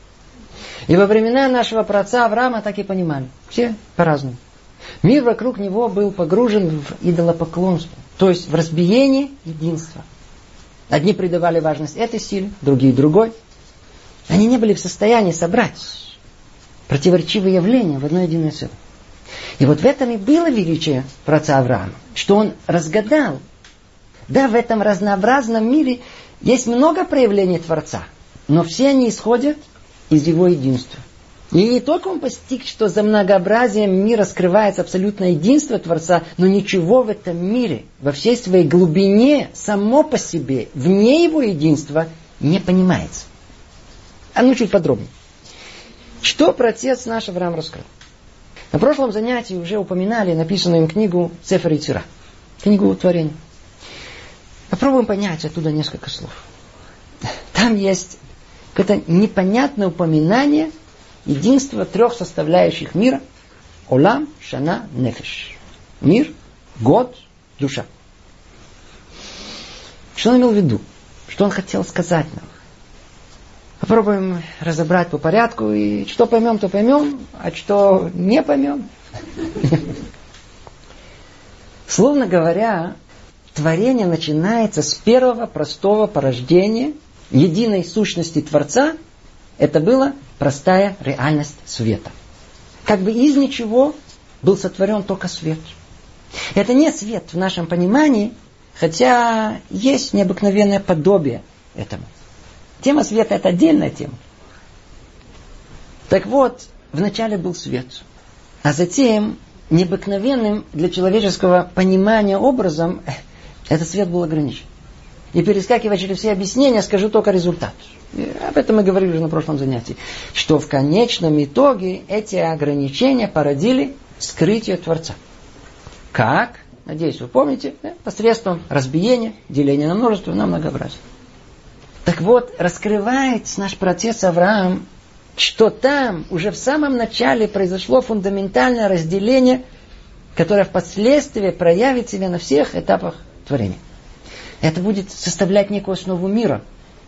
И во времена нашего праотца Авраама так и понимали. Все по-разному. Мир вокруг него был погружен в идолопоклонство. То есть в разбиение единства. Одни придавали важность этой силе, другие другой. Они не были в состоянии собрать противоречивые явления в одно единое целое. И вот в этом и было величие праотца Авраама. Что он разгадал. Да, в этом разнообразном мире есть много проявлений Творца. Но все они исходят из его единства. И не только он постиг, что за многообразием мира скрывается абсолютное единство Творца, но ничего в этом мире, во всей своей глубине, само по себе, вне его единства, не понимается. А ну чуть подробнее. Что праотец наш Авраам раскрыл? На прошлом занятии уже упоминали написанную им книгу Сефер Йецира, книгу творения. Попробуем понять оттуда несколько слов. Там есть какое-то непонятное упоминание единства трех составляющих мира: Олам, Шана, Нефеш. Мир, год, душа. Что он имел в виду? Что он хотел сказать нам? Попробуем разобрать по порядку, и что поймем, то поймем, а что не поймем. Словно говоря, творение начинается с первого простого порождения единой сущности Творца. Это была простая реальность света. Как бы из ничего был сотворен только свет. Это не свет в нашем понимании, хотя есть необыкновенное подобие этому. Тема света — это отдельная тема. Так вот, вначале был свет, а затем необыкновенным для человеческого понимания образом этот свет был ограничен. И перескакивая через все объяснения, скажу только результат. И об этом мы говорили уже на прошлом занятии. Что в конечном итоге эти ограничения породили скрытие Творца. Как? Надеюсь, вы помните. Посредством разбиения, деления на множество, на многообразие. Так вот, раскрывает наш праотец Авраам, что там уже в самом начале произошло фундаментальное разделение, которое впоследствии проявит себя на всех этапах творения. Это будет составлять некую основу мира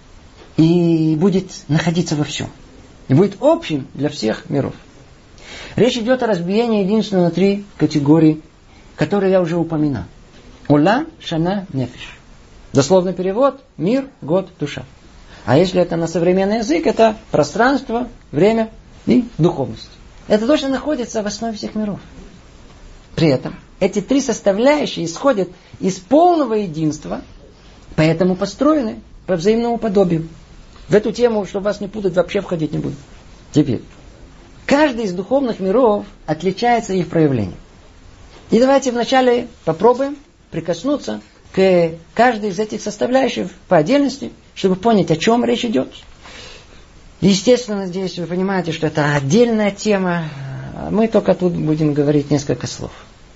и будет находиться во всем. И будет общим для всех миров. Речь идет о разбиении единственно на три категории, которые я уже упоминал. Олам, Шана, Нефеш. Дословный перевод: мир, год, душа. А если это на современный язык, это пространство, время и духовность. Это точно находится в основе всех миров. При этом эти три составляющие исходят из полного единства, поэтому построены по взаимному подобию. В эту тему, чтобы вас не путать, вообще входить не буду. Теперь. Каждый из духовных миров отличается их проявлением. И давайте вначале попробуем прикоснуться к каждой из этих составляющих по отдельности, чтобы понять, о чем речь идет. Естественно, здесь вы понимаете, что это отдельная тема. Мы только тут будем говорить несколько слов.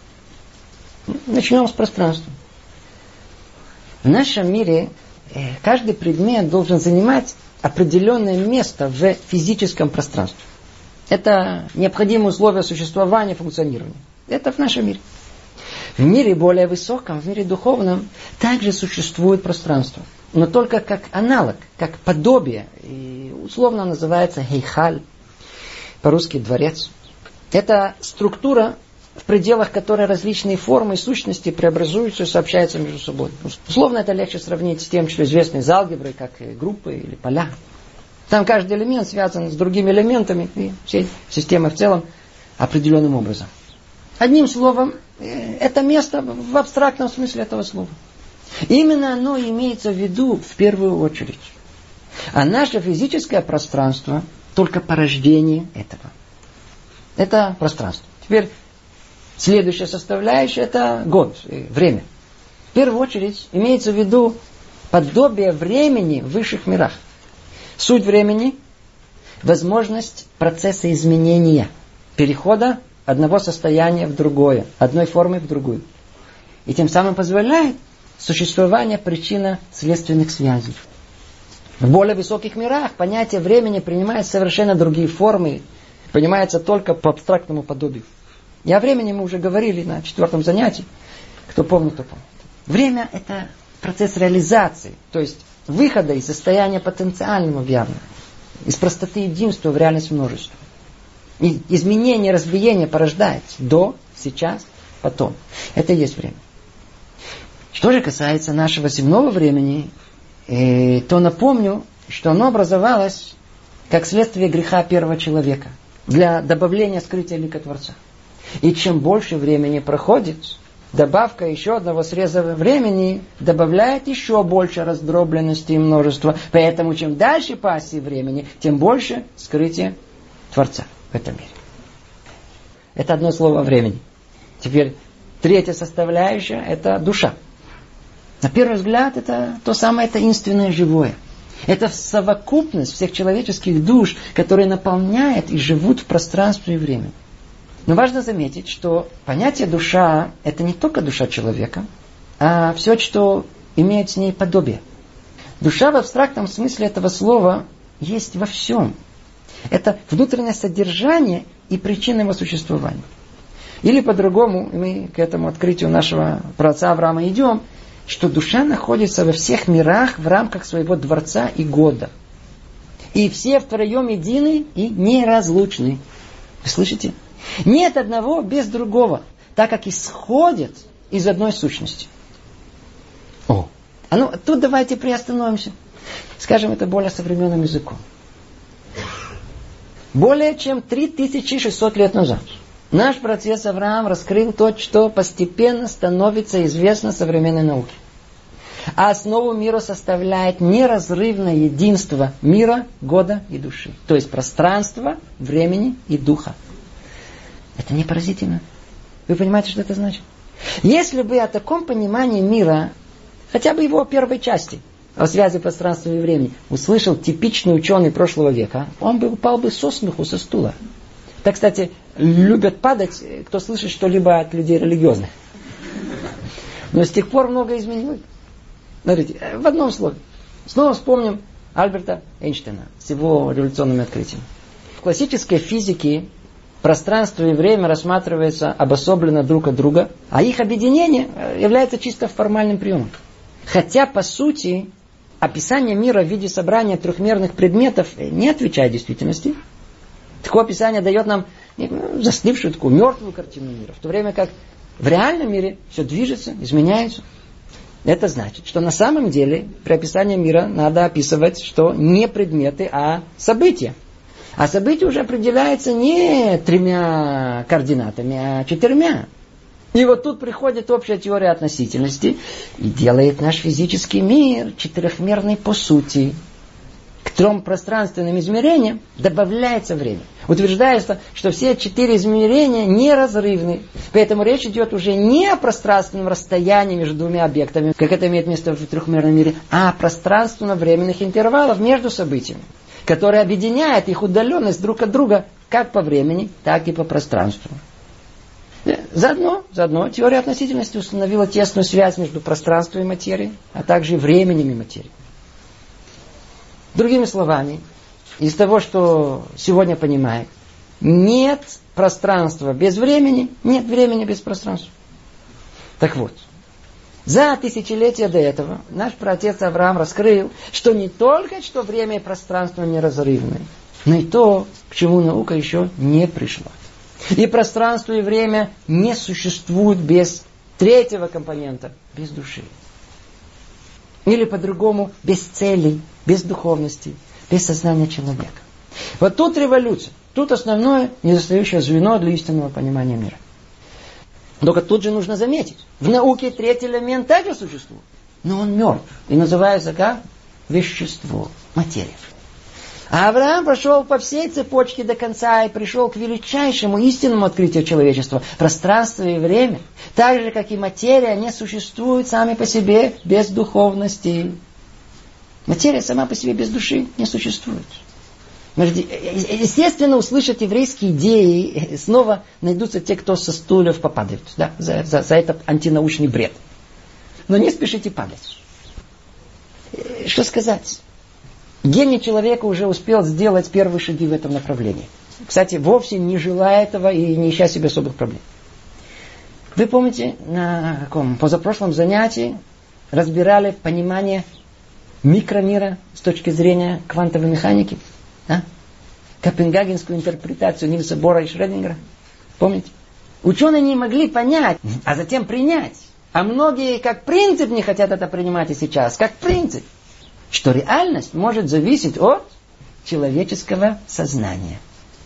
Начнем с пространства. В нашем мире каждый предмет должен занимать определенное место в физическом пространстве. Это необходимые условия существования и функционирования. Это в нашем мире. В мире более высоком, в мире духовном, также существует пространство. Но только как аналог, как подобие. И условно называется хейхаль. По-русски дворец. Это структура, в пределах которой различные формы и сущности преобразуются и сообщаются между собой. Условно это легче сравнить с тем, что известно из алгебры, как группы или поля. Там каждый элемент связан с другими элементами и всей системой в целом определенным образом. Одним словом, это место в абстрактном смысле этого слова. Именно оно имеется в виду в первую очередь. А наше физическое пространство только порождение этого. Это пространство. Теперь следующая составляющая — это год, время. В первую очередь имеется в виду подобие времени в высших мирах. Суть времени — возможность процесса изменения, перехода одного состояния в другое, одной формы в другую. И тем самым позволяет существование причинно-следственных связей. В более высоких мирах понятие времени принимает совершенно другие формы, понимается только по абстрактному подобию. И о времени мы уже говорили на 4 занятии. Кто помнит, то помнит. Время — это процесс реализации, то есть выхода из состояния потенциального в явное, из простоты единства в реальность множества. И изменение, разбиение порождается до, сейчас, потом. Это и есть время. Что же касается нашего земного времени, то напомню, что оно образовалось как следствие греха первого человека для добавления скрытия лика Творца. И чем больше времени проходит, добавка еще одного среза времени добавляет еще больше раздробленности и множества. Поэтому чем дальше по оси времени, тем больше скрытия Творца в этом мире. Это одно слово времени. Теперь третья составляющая — это душа. На первый взгляд это то самое таинственное живое. Это совокупность всех человеческих душ, которые наполняют и живут в пространстве и времени. Но важно заметить, что понятие душа – это не только душа человека, а все, что имеет с ней подобие. Душа в абстрактном смысле этого слова есть во всем. Это внутреннее содержание и причина его существования. Или по-другому, мы к этому открытию нашего праотца Авраама идем, что душа находится во всех мирах в рамках своего дворца и года. И все втроем едины и неразлучны. Вы слышите? Нет одного без другого, так как исходят из одной сущности. Тут давайте приостановимся. Скажем это более современным языком. Более чем 3600 лет назад наш праотец Авраам раскрыл то, что постепенно становится известно современной науке. А основу мира составляет неразрывное единство мира, года и души. То есть пространства, времени и духа. Это не поразительно? Вы понимаете, что это значит? Если бы о таком понимании мира, хотя бы его первой части, о связи пространства и времени, услышал типичный ученый прошлого века, он бы упал бы со смеху, со стула. Так, кстати, любят падать, кто слышит что-либо от людей религиозных. Но с тех пор многое изменилось. Смотрите, в одном слове. Снова вспомним Альберта Эйнштейна с его революционными открытиями. В классической физике пространство и время рассматриваются обособленно друг от друга, а их объединение является чисто формальным приемом. Хотя, по сути, описание мира в виде собрания трехмерных предметов не отвечает действительности. Такое описание дает нам застывшую, такую мертвую картину мира. В то время как в реальном мире все движется, изменяется. Это значит, что на самом деле при описании мира надо описывать, что не предметы, а события. А событие уже определяется не 3 координатами, а 4. И вот тут приходит общая теория относительности и делает наш физический мир четырехмерный по сути. К 3 пространственным измерениям добавляется время. Утверждается, что все 4 измерения неразрывны. Поэтому речь идет уже не о пространственном расстоянии между 2 объектами, как это имеет место в трехмерном мире, а о пространственно-временных интервалах между событиями, которые объединяют их удаленность друг от друга как по времени, так и по пространству. Заодно теория относительности установила тесную связь между пространством и материей, а также временем и материей. Другими словами, из того, что сегодня понимаем, нет пространства без времени, нет времени без пространства. Так вот, за тысячелетия до этого наш праотец Авраам раскрыл, что не только что время и пространство неразрывны, но и то, к чему наука еще не пришла. И пространство и время не существуют без 3-го компонента, без души. Или по-другому, без целей, без духовности, без сознания человека. Вот тут революция. Тут основное недостающее звено для истинного понимания мира. Только тут же нужно заметить. В науке 3-й элемент также существует. Но он мертв. И называется как? Вещество. Материя. А Авраам прошел по всей цепочке до конца и пришел к величайшему истинному открытию человечества. Пространство и время, так же как и материя, не существуют сами по себе без духовности. Материя сама по себе без души не существует. Естественно, услышать еврейские идеи, снова найдутся те, кто со стульев попадают, да, за этот антинаучный бред. Но не спешите падать. Что сказать? Гений человека уже успел сделать первые шаги в этом направлении. Кстати, вовсе не желая этого и не ища себе особых проблем. Вы помните, на каком позапрошлом занятии разбирали понимание микромира с точки зрения квантовой механики? Копенгагенскую интерпретацию Нильса Бора и Шрёдингера. Помните? Ученые не могли понять, а затем принять. А многие как принцип не хотят это принимать и сейчас. Как принцип. Что реальность может зависеть от человеческого сознания.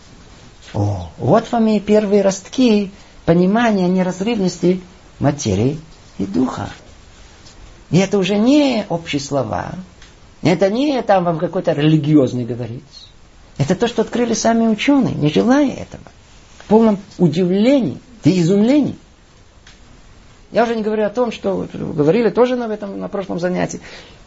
Вот вам и первые ростки понимания неразрывности материи и духа. И это уже не общие слова. Это не там вам какой-то религиозный говорит. Это то, что открыли сами ученые, не желая этого. В полном удивлении и изумлении. Я уже не говорю о том, что говорили тоже на прошлом занятии.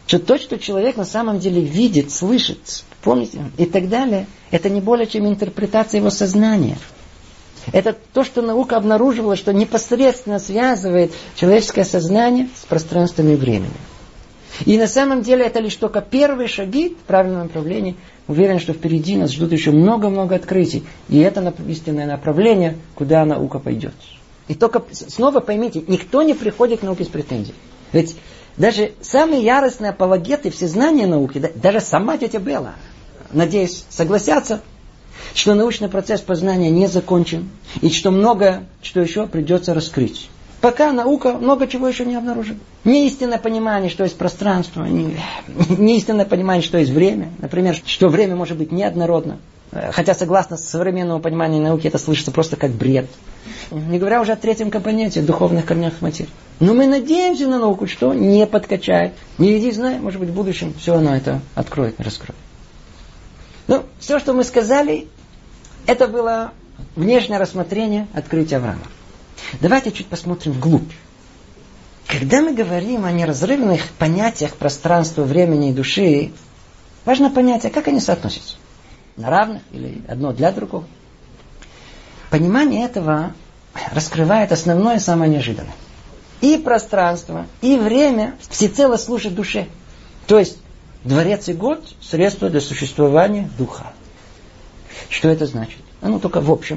Что то, что человек на самом деле видит, слышит, помните, и так далее, это не более чем интерпретация его сознания. Это то, что наука обнаруживала, что непосредственно связывает человеческое сознание с пространством и временем. И на самом деле это лишь только первые шаги в правильном направлении. Уверен, что впереди нас ждут еще много-много открытий. И это истинное направление, куда наука пойдет. И только снова поймите, никто не приходит к науке с претензией. Ведь даже самые яростные апологеты всезнания науки, даже сама тетя Белла, надеюсь, согласятся, что научный процесс познания не закончен, и что много, что еще придется раскрыть. Пока наука много чего еще не обнаружила. Не истинное понимание, что есть пространство, не истинное понимание, что есть время. Например, что время может быть неоднородно. Хотя, согласно современному пониманию науки, это слышится просто как бред. Не говоря уже о третьем компоненте, духовных корнях материи. Но мы надеемся на науку, что не подкачает. Не веди, знай, может быть, в будущем все оно это откроет, раскроет. Ну, все, что мы сказали, это было внешнее рассмотрение открытия Авраама. Давайте чуть посмотрим вглубь. Когда мы говорим о неразрывных понятиях пространства, времени и души, важно понять, а как они соотносятся. На равных или одно для другого. Понимание этого раскрывает основное, самое неожиданное. И пространство, и время всецело служат душе. То есть дворец и год – средство для существования духа. Что это значит? Ну, только в общем.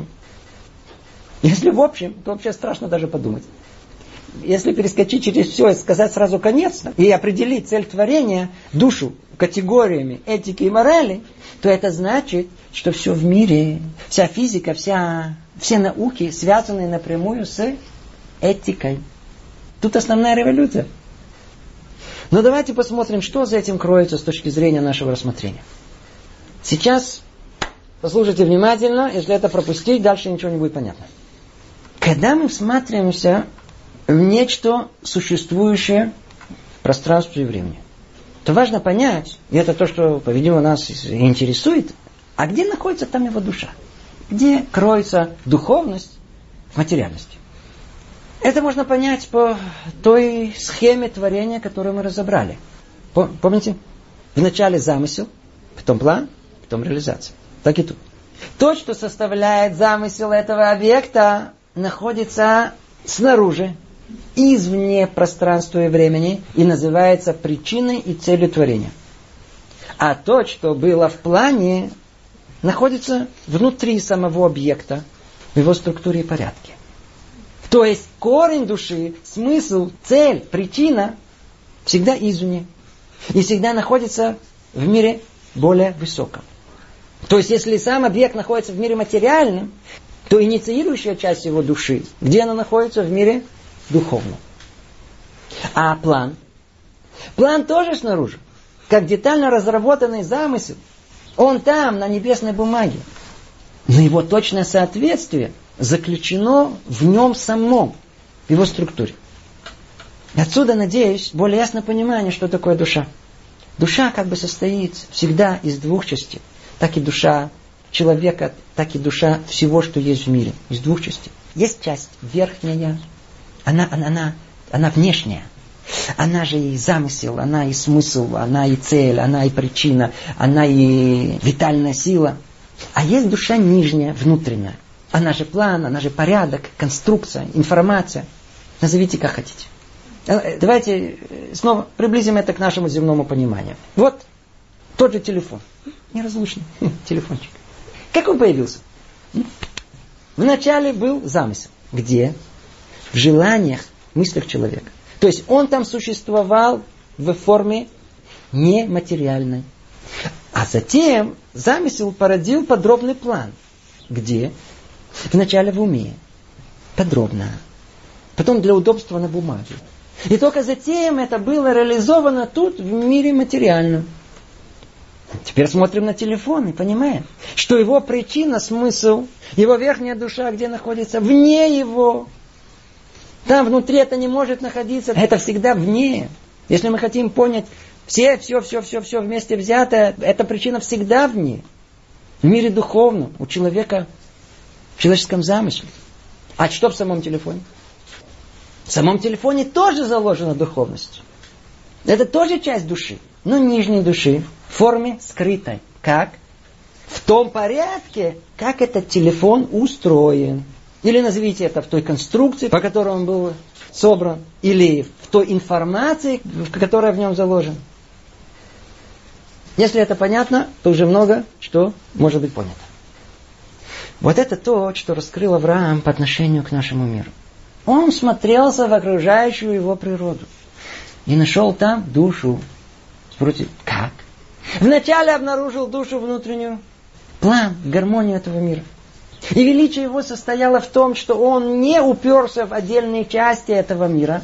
Если в общем, то вообще страшно даже подумать. Если перескочить через все и сказать сразу конец, и определить цель творения, душу, категориями этики и морали, то это значит, что все в мире, вся физика, все науки связаны напрямую с этикой. Тут основная революция. Но давайте посмотрим, что за этим кроется с точки зрения нашего рассмотрения. Сейчас послушайте внимательно, если это пропустить, дальше ничего не будет понятно. Когда мы всматриваемся в нечто существующее в пространстве и времени, то важно понять, и это то, что, по-видимому, нас интересует, а где находится там его душа? Где кроется духовность в материальности? Это можно понять по той схеме творения, которую мы разобрали. Помните? Вначале замысел, потом план, потом реализация. Так и тут. То, что составляет замысел этого объекта, находится снаружи, извне пространства и времени, и называется причиной и целью творения. А то, что было в плане, находится внутри самого объекта, в его структуре и порядке. То есть корень души, смысл, цель, причина всегда извне. И всегда находится в мире более высоком. То есть если сам объект находится в мире материальном, то инициирующая часть его души, где она находится? В мире духовном. А план? План тоже снаружи. Как детально разработанный замысел. Он там, на небесной бумаге. Но его точное соответствие заключено в нем самом, в его структуре. Отсюда, надеюсь, более ясное понимание, что такое душа. Душа как бы состоит всегда из двух частей. Так и душа человека, так и душа всего, что есть в мире. Из двух частей. Есть часть верхняя, она внешняя. Она же и замысел, она и смысл, она и цель, она и причина, она и витальная сила. А есть душа нижняя, внутренняя. Она же план, она же порядок, конструкция, информация. Назовите как хотите. Давайте снова приблизим это к нашему земному пониманию. Вот тот же телефон. Неразлучный телефончик. Как он появился? Вначале был замысел. Где? В желаниях, мыслях человека. То есть он там существовал в форме нематериальной. А затем замысел породил подробный план. Где? Вначале в уме. Подробно. Потом для удобства на бумаге. И только затем это было реализовано тут, в мире материальном. Теперь смотрим на телефон и понимаем, что его причина, смысл, его верхняя душа, где находится, вне его. Там внутри это не может находиться. Это всегда вне. Если мы хотим понять все вместе взятое, эта причина всегда вне. В мире духовном, у человека, в человеческом замысле. А что в самом телефоне? В самом телефоне тоже заложена духовность. Это тоже часть души, но нижней души, в форме скрытой. Как? В том порядке, как этот телефон устроен. Или назовите это в той конструкции, по которой он был собран. Или в той информации, которая в нем заложена. Если это понятно, то уже много что может быть понято. Вот это то, что раскрыл Авраам по отношению к нашему миру. Он смотрелся в окружающую его природу. И нашел там душу. Спросите, как? Вначале обнаружил душу внутреннюю. План, гармонию этого мира. И величие его состояло в том, что он не уперся в отдельные части этого мира,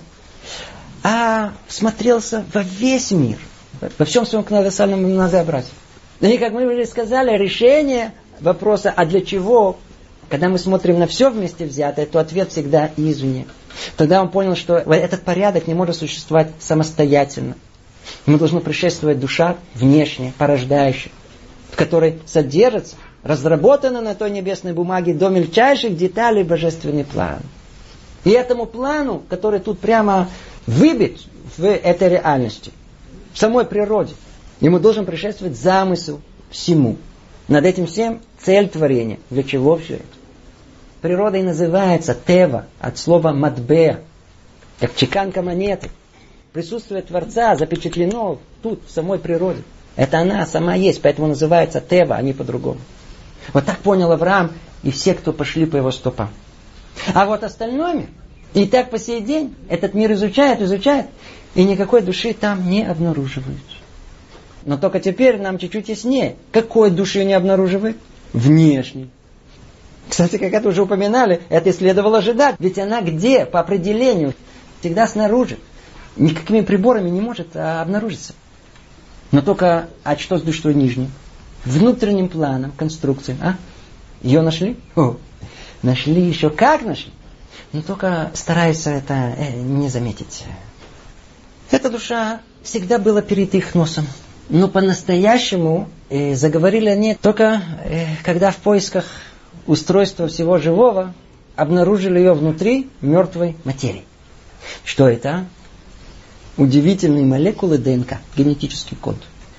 а смотрелся во весь мир. Во всем своем колоссальном многообразии. И, как мы уже сказали, решение вопроса, а для чего, когда мы смотрим на все вместе взятое, то ответ всегда извне. Тогда он понял, что этот порядок не может существовать самостоятельно. Ему должна предшествовать душа внешняя, порождающая, в которой содержится, разработана на той небесной бумаге до мельчайших деталей божественный план. И этому плану, который тут прямо выбит в этой реальности, в самой природе, ему должен предшествовать замысел всему. Над этим всем цель творения. Для чего все это? Природа и называется тева, от слова матбеа, как чеканка монеты. Присутствие Творца запечатлено тут, в самой природе. Это она сама есть, поэтому называется тева, а не по-другому. Вот так понял Авраам и все, кто пошли по его стопам. А вот остальной мир, и так по сей день, этот мир изучает, и никакой души там не обнаруживают. Но только теперь нам чуть-чуть яснее. Какой души не обнаруживает? Внешней. Кстати, как это уже упоминали, это и следовало ожидать. Ведь она где? По определению. Всегда снаружи. Никакими приборами не может обнаружиться. Но только, а что с душой нижней? Внутренним планом, конструкцией. Ее нашли? Нашли еще как нашли? Но только стараются это не заметить. Эта душа всегда была перед их носом. Но по-настоящему заговорили они только когда в поисках устройства всего живого обнаружили ее внутри мертвой материи. Что это? Удивительные молекулы ДНК, генетический код.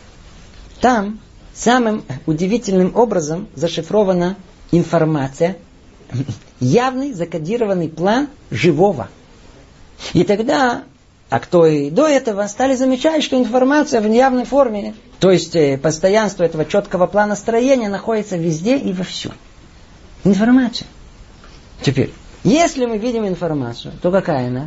Там самым удивительным образом зашифрована информация, явный закодированный план живого. И тогда, а кто и до этого, стали замечать, что информация в явной форме, то есть постоянство этого четкого плана строения находится везде и во всем. Информация. Теперь, если мы видим информацию, то какая она?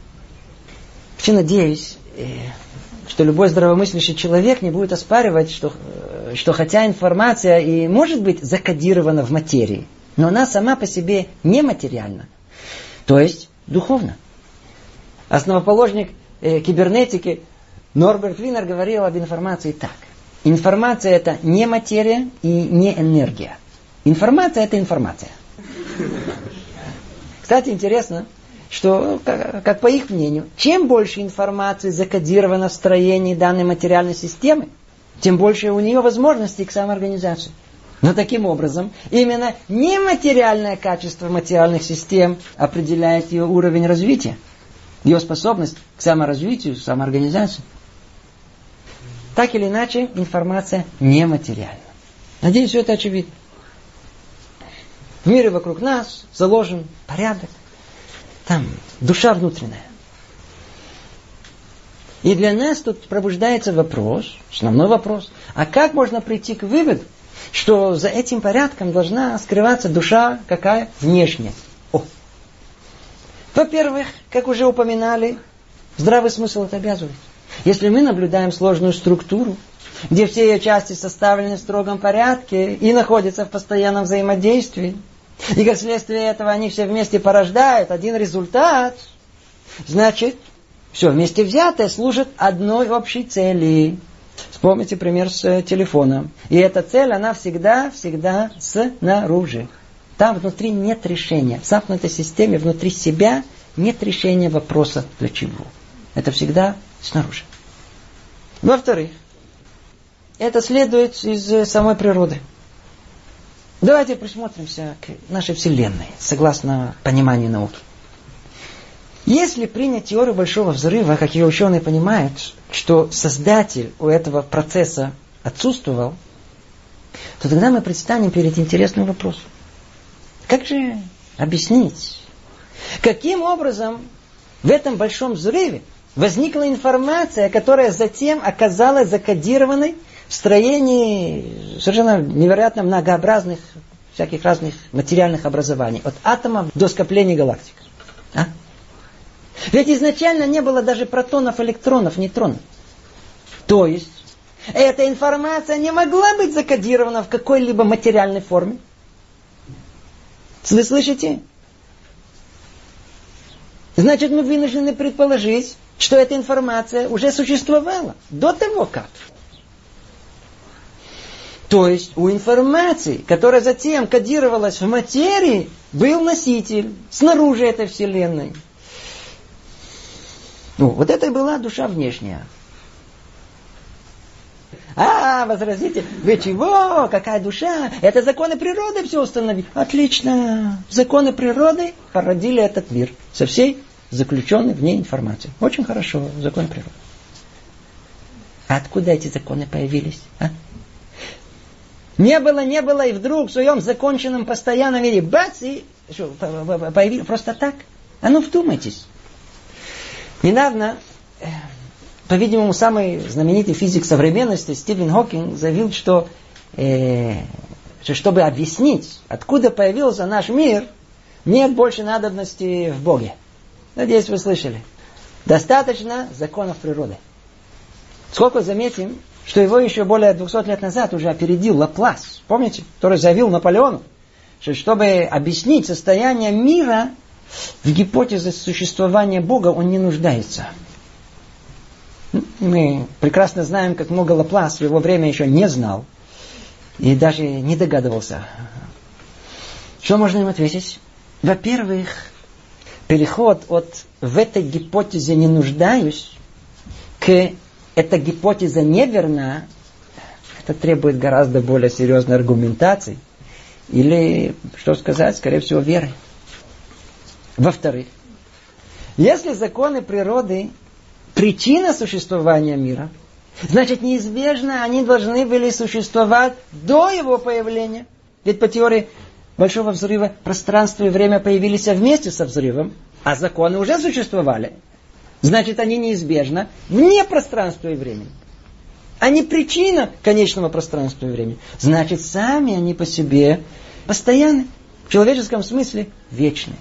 Я надеюсь, что любой здравомыслящий человек не будет оспаривать, что хотя информация и может быть закодирована в материи, но она сама по себе нематериальна, то есть духовна. Основоположник кибернетики Норберт Винер говорил об информации так. Информация это не материя и не энергия. Информация это информация. Кстати, интересно, что, как по их мнению, чем больше информации закодировано в строении данной материальной системы, тем больше у нее возможностей к самоорганизации. Но таким образом, именно нематериальное качество материальных систем определяет ее уровень развития, ее способность к саморазвитию, самоорганизации. Так или иначе, информация нематериальна. Надеюсь, все это очевидно. В мире вокруг нас заложен порядок. Там душа внутренняя. И для нас тут пробуждается вопрос, основной вопрос, а как можно прийти к выводу, что за этим порядком должна скрываться душа какая? Внешняя. Во-первых, как уже упоминали, здравый смысл это обязывает. Если мы наблюдаем сложную структуру, где все ее части составлены в строгом порядке и находятся в постоянном взаимодействии, и как следствие этого они все вместе порождают один результат, значит, все вместе взятое служит одной общей цели. Вспомните пример с телефоном. И эта цель, она всегда снаружи. Там внутри нет решения. В замкнутой системе внутри себя нет решения вопроса для чего. Это всегда снаружи. Во-вторых, это следует из самой природы. Давайте присмотримся к нашей Вселенной, согласно пониманию науки. Если принять теорию Большого Взрыва, как ее ученые понимают, что создатель у этого процесса отсутствовал, то тогда мы предстанем перед интересным вопросом. Как же объяснить, каким образом в этом Большом Взрыве возникла информация, которая затем оказалась закодированной в строении совершенно невероятно многообразных, всяких разных материальных образований, от атомов до скоплений галактик. А? Ведь изначально не было даже протонов, электронов, нейтронов. То есть, эта информация не могла быть закодирована в какой-либо материальной форме. Вы слышите? Значит, мы вынуждены предположить, что эта информация уже существовала до того, как. То есть, у информации, которая затем кодировалась в материи, был носитель снаружи этой Вселенной. Вот это и была душа внешняя. Возразите, вы чего? Какая душа? Это законы природы все установили. Отлично. Законы природы породили этот мир со всей заключенной в ней информацией. Очень хорошо. Законы природы. А откуда эти законы появились? Не было, и вдруг в своем законченном постоянном мире бац, и появились просто так. Ну вдумайтесь. Недавно, по-видимому, самый знаменитый физик современности Стивен Хокинг заявил, что чтобы объяснить, откуда появился наш мир, нет больше надобности в Боге. Надеюсь, вы слышали. Достаточно законов природы. Сколько заметим, что его еще более 200 лет назад уже опередил Лаплас, помните, который заявил Наполеону, что чтобы объяснить состояние мира, в гипотезе существования Бога он не нуждается. Мы прекрасно знаем, как много Лаплас в его время еще не знал и даже не догадывался. Что можно им ответить? Во-первых, переход от «в этой гипотезе не нуждаюсь» к «эта гипотеза неверна», это требует гораздо более серьезной аргументации или, что сказать, скорее всего, веры. Во-вторых, если законы природы причина существования мира, значит неизбежно они должны были существовать до его появления. Ведь по теории Большого Взрыва пространство и время появились вместе со взрывом, а законы уже существовали. Значит, они неизбежно вне пространства и времени. Они причина конечного пространства и времени. Значит, сами они по себе постоянны, в человеческом смысле вечны.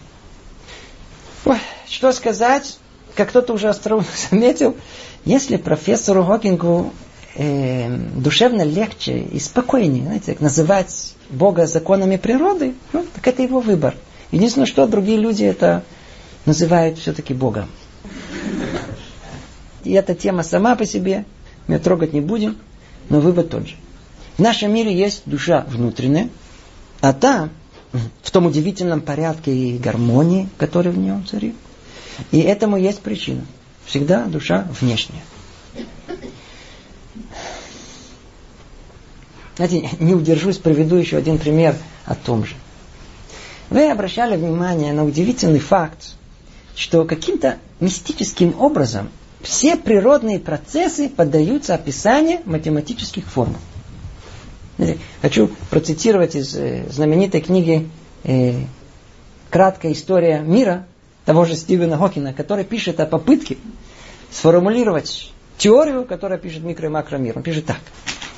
Что сказать, как кто-то уже остроумно заметил, если профессору Хокингу душевно легче и спокойнее, знаете, называть Бога законами природы, так это его выбор. Единственное, что другие люди это называют все-таки Богом. И эта тема сама по себе, мы ее трогать не будем, но выбор тот же. В нашем мире есть душа внутренняя, а там, в том удивительном порядке и гармонии, который в нем царит. И этому есть причина. Всегда душа внешняя. Знаете, не удержусь, приведу еще один пример о том же. Вы обращали внимание на удивительный факт, что каким-то мистическим образом все природные процессы поддаются описанию математических формул. Хочу процитировать из знаменитой книги «Краткая история мира» того же Стивена Хокинга, который пишет о попытке сформулировать теорию, которая пишет микро- и макромир. Он пишет так.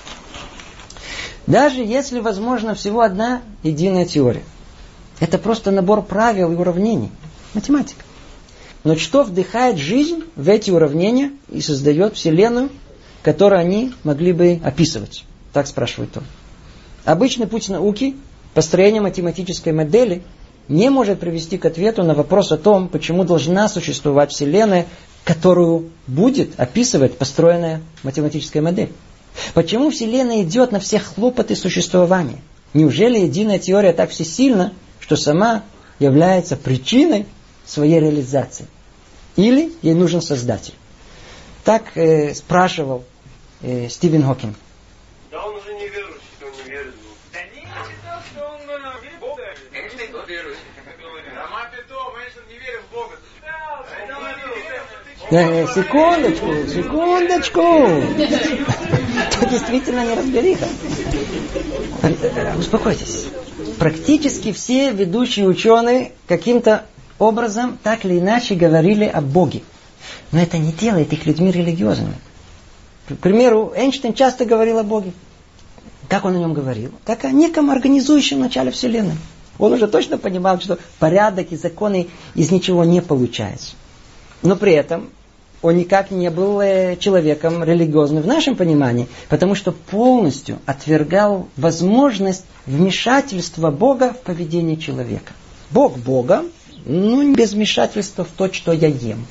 Даже если возможна всего одна единая теория, это просто набор правил и уравнений. Математика. Но что вдыхает жизнь в эти уравнения и создает Вселенную, которую они могли бы описывать? Так спрашивает он. Обычный путь науки, построение математической модели, не может привести к ответу на вопрос о том, почему должна существовать Вселенная, которую будет описывать построенная математическая модель. Почему Вселенная идет на все хлопоты существования? Неужели единая теория так всесильна, что сама является причиной своей реализации? Или ей нужен создатель? Так спрашивал Стивен Хокинг. Да он уже не верующий, он не верит в Бога. Да не, считал, что он верит в Бога. Конечно, и тот верующий. Рома Петов, конечно, не верит в Бога. Секундочку. Это действительно неразбериха. Успокойтесь. Практически все ведущие ученые каким-то образом так или иначе говорили о Боге. Но это не делает их людьми религиозными. К примеру, Эйнштейн часто говорил о Боге. Как он о нем говорил? Как о неком организующем начале Вселенной. Он уже точно понимал, что порядок и законы из ничего не получаются. Но при этом он никак не был человеком религиозным в нашем понимании, потому что полностью отвергал возможность вмешательства Бога в поведение человека. Бог Бога, но без вмешательства в то, что я ем.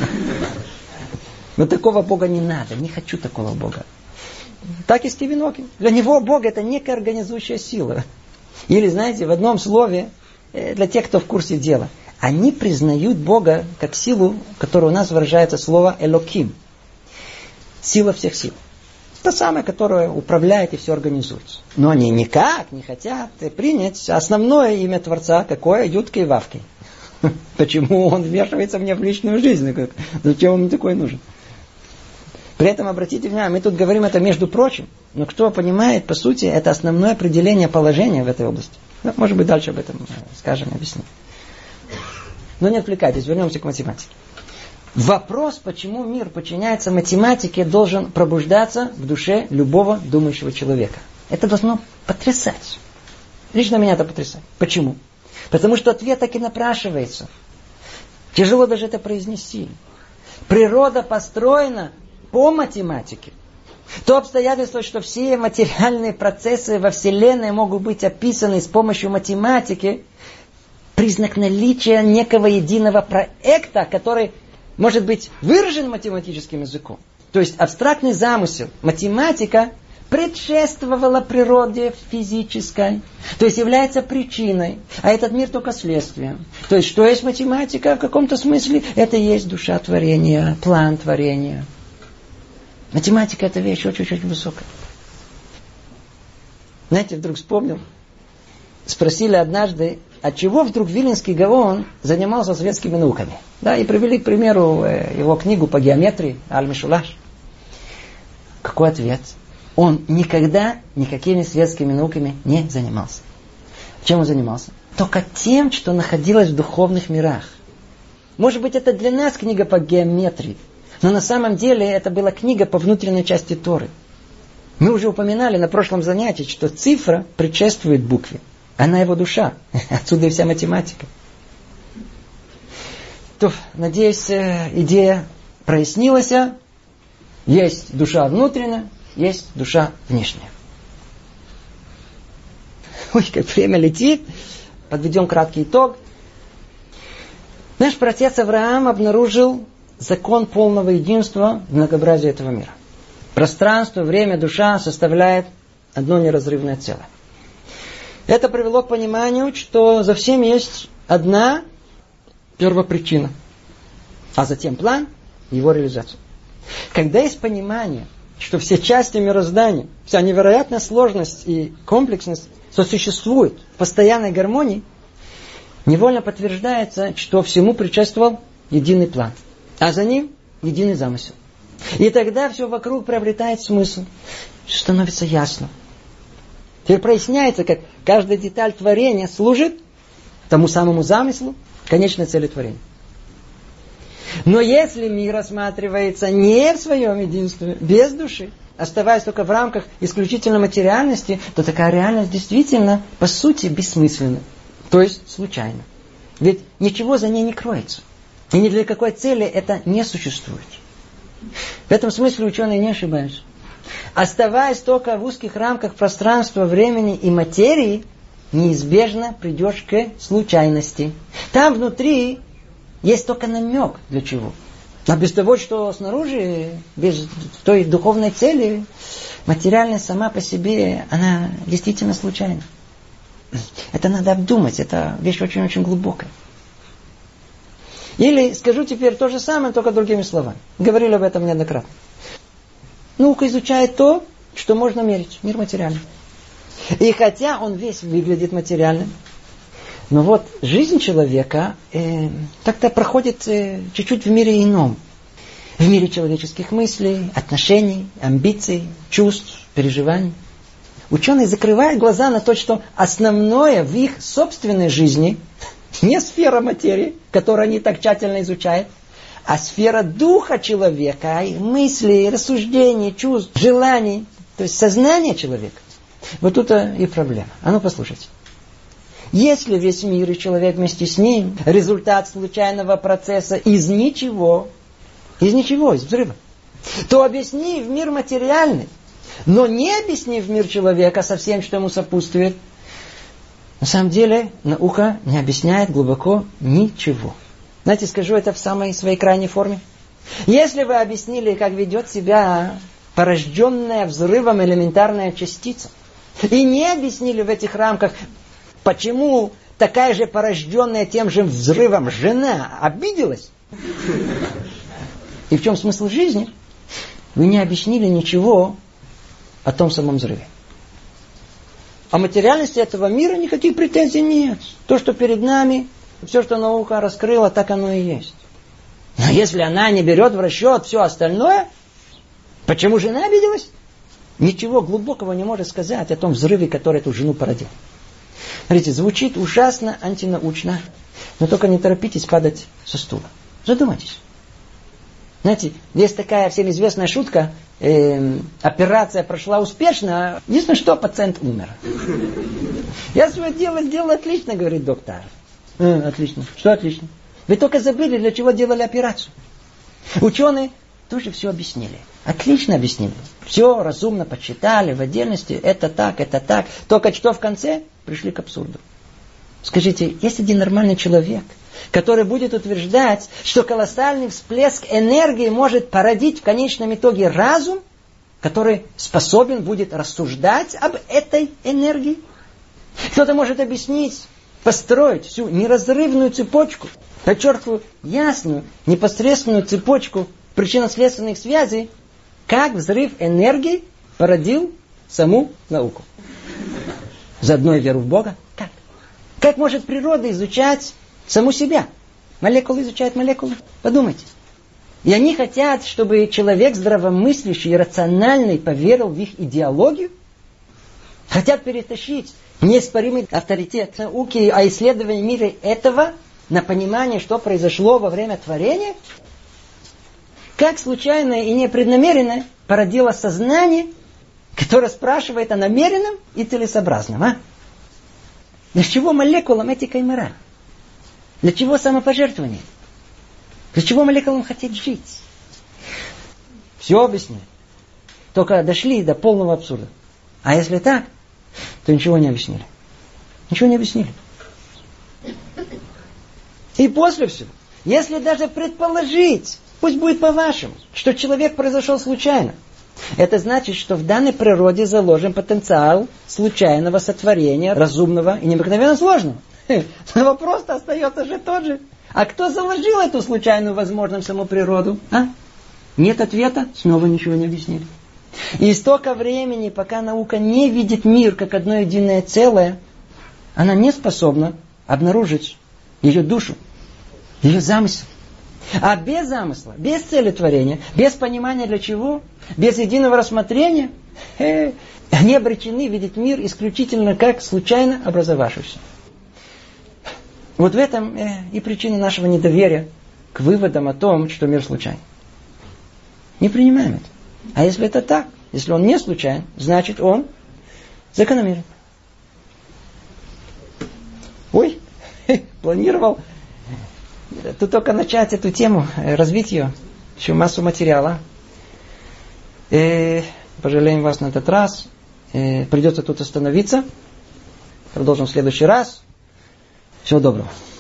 Но такого Бога не надо, не хочу такого Бога. Так и Стивен Хокинг. Для него Бог это некая организующая сила. Или, знаете, в одном слове, для тех, кто в курсе дела, они признают Бога как силу, которая у нас выражается слово «элоким». Сила всех сил. Та самая, которая управляет и все организует. Но они никак не хотят принять основное имя Творца, какое? Юткой и Вавкой. Почему он вмешивается мне в личную жизнь? Зачем он мне такой нужен? При этом, обратите внимание, мы тут говорим это между прочим, но кто понимает, по сути, это основное определение положения в этой области. Ну, может быть, дальше об этом скажем и объясним. Но не отвлекайтесь, вернемся к математике. Вопрос, почему мир подчиняется математике, должен пробуждаться в душе любого думающего человека. Это должно потрясать. Лично меня это потрясает. Почему? Потому что ответ так и напрашивается. Тяжело даже это произнести. Природа построена по математике. То обстоятельство, что все материальные процессы во Вселенной могут быть описаны с помощью математики, признак наличия некого единого проекта, который может быть выражен математическим языком. То есть абстрактный замысел, математика предшествовала природе физической, то есть является причиной, а этот мир только следствием. То есть что есть математика в каком-то смысле? Это и есть душа творения, план творения. Математика это вещь очень-очень высокая. Знаете, вдруг вспомнил, спросили однажды, от чего вдруг Виленский Гаон занимался светскими науками. Да, и привели, к примеру, его книгу по геометрии Аль-Мишулаш. Какой ответ? Он никогда никакими светскими науками не занимался. Чем он занимался? Только тем, что находилось в духовных мирах. Может быть, это для нас книга по геометрии, но на самом деле это была книга по внутренней части Торы. Мы уже упоминали на прошлом занятии, что цифра предшествует букве. Она его душа. Отсюда и вся математика. То, надеюсь, идея прояснилась. Есть душа внутренняя, есть душа внешняя. Ой, как время летит. Подведем краткий итог. Наш праотец Авраам обнаружил закон полного единства в многообразии этого мира. Пространство, время, душа составляет одно неразрывное целое. Это привело к пониманию, что за всем есть одна первопричина, а затем план и его реализация. Когда есть понимание, что все части мироздания, вся невероятная сложность и комплексность сосуществуют в постоянной гармонии, невольно подтверждается, что всему предшествовал единый план, а за ним единый замысел. И тогда все вокруг приобретает смысл, становится ясно. Теперь проясняется, как каждая деталь творения служит тому самому замыслу, конечной цели творения. Но если мир рассматривается не в своем единстве, без души, оставаясь только в рамках исключительно материальности, то такая реальность действительно, по сути, бессмысленна. То есть случайна. Ведь ничего за ней не кроется. И ни для какой цели это не существует. В этом смысле ученые не ошибаются. Оставаясь только в узких рамках пространства, времени и материи, неизбежно придешь к случайности. Там внутри есть только намек для чего. А без того, что снаружи, без той духовной цели, материальность сама по себе, она действительно случайна. Это надо обдумать, это вещь очень-очень глубокая. Или скажу теперь то же самое, только другими словами. Говорили об этом неоднократно. Наука изучает то, что можно мерить. Мир материальный. И хотя он весь выглядит материальным, Но вот жизнь человека как-то проходит чуть-чуть в мире ином. В мире человеческих мыслей, отношений, амбиций, чувств, переживаний. Ученые закрывают глаза на то, что основное в их собственной жизни не сфера материи, которую они так тщательно изучают, а сфера духа человека, мыслей, рассуждений, чувств, желаний, то есть сознание человека. Вот тут и проблема. А ну послушайте. Если весь мир и человек вместе с ним результат случайного процесса из ничего, из взрыва, то объясни в мир материальный, но не объясни в мир человека со всем, что ему сопутствует. На самом деле наука не объясняет глубоко ничего. Знаете, скажу это в самой своей крайней форме. Если вы объяснили, как ведет себя порожденная взрывом элементарная частица, и не объяснили в этих рамках, почему такая же порожденная тем же взрывом жена обиделась, и в чем смысл жизни, вы не объяснили ничего о том самом взрыве. О материальности этого мира никаких претензий нет. То, что перед нами, все, что наука раскрыла, так оно и есть. Но если она не берет в расчет все остальное, почему жена обиделась? Ничего глубокого не может сказать о том взрыве, который эту жену породил. Смотрите, звучит ужасно антинаучно, но только не торопитесь падать со стула. Задумайтесь. Знаете, есть такая всем известная шутка, операция прошла успешно, единственное, что пациент умер. Я свое дело сделал отлично, говорит доктор. Отлично. Что отлично? Вы только забыли, для чего делали операцию. Ученые тоже все объяснили. Отлично объяснили. Все разумно подсчитали в отдельности. Это так, это так. Только что в конце пришли к абсурду. Скажите, есть один нормальный человек, который будет утверждать, что колоссальный всплеск энергии может породить в конечном итоге разум, который способен будет рассуждать об этой энергии? Кто-то может объяснить, построить всю неразрывную цепочку, подчеркиваю, ясную, непосредственную цепочку причинно-следственных связей, как взрыв энергии породил саму науку. Заодно и веру в Бога. Как? Как может природа изучать саму себя? Молекулы изучают молекулы. Подумайте. И они хотят, чтобы человек здравомыслящий и рациональный поверил в их идеологию. Хотят перетащить неоспоримый авторитет науки о исследовании мира этого на понимание, что произошло во время творения. Как случайное и непреднамеренное породило сознание, которое спрашивает о намеренном и целесообразном. А? Для чего молекулам этика и мораль? Для чего самопожертвование? Для чего молекулам хотеть жить? Все объяснили. Только дошли до полного абсурда. А если так, то ничего не объяснили. Ничего не объяснили. И после всего, если даже предположить, пусть будет по-вашему, что человек произошел случайно, это значит, что в данной природе заложен потенциал случайного сотворения, разумного и необыкновенно сложного. Но вопрос-то остается же тот же. А кто заложил эту случайную возможность в саму природу? А? Нет ответа, снова ничего не объяснили. И столько времени, пока наука не видит мир как одно единое целое, она не способна обнаружить ее душу, ее замысел. А без замысла, без цели творения, без понимания для чего, без единого рассмотрения, они обречены видеть мир исключительно как случайно образовавшийся. Вот в этом и причина нашего недоверия к выводам о том, что мир случайен. Не принимаем это. А если это так, если он не случайен, значит он закономерен. Ой, планировал тут только начать эту тему, развить ее. Еще массу материала. Пожалеем вас на этот раз. Придется тут остановиться. Продолжим в следующий раз. Всего доброго.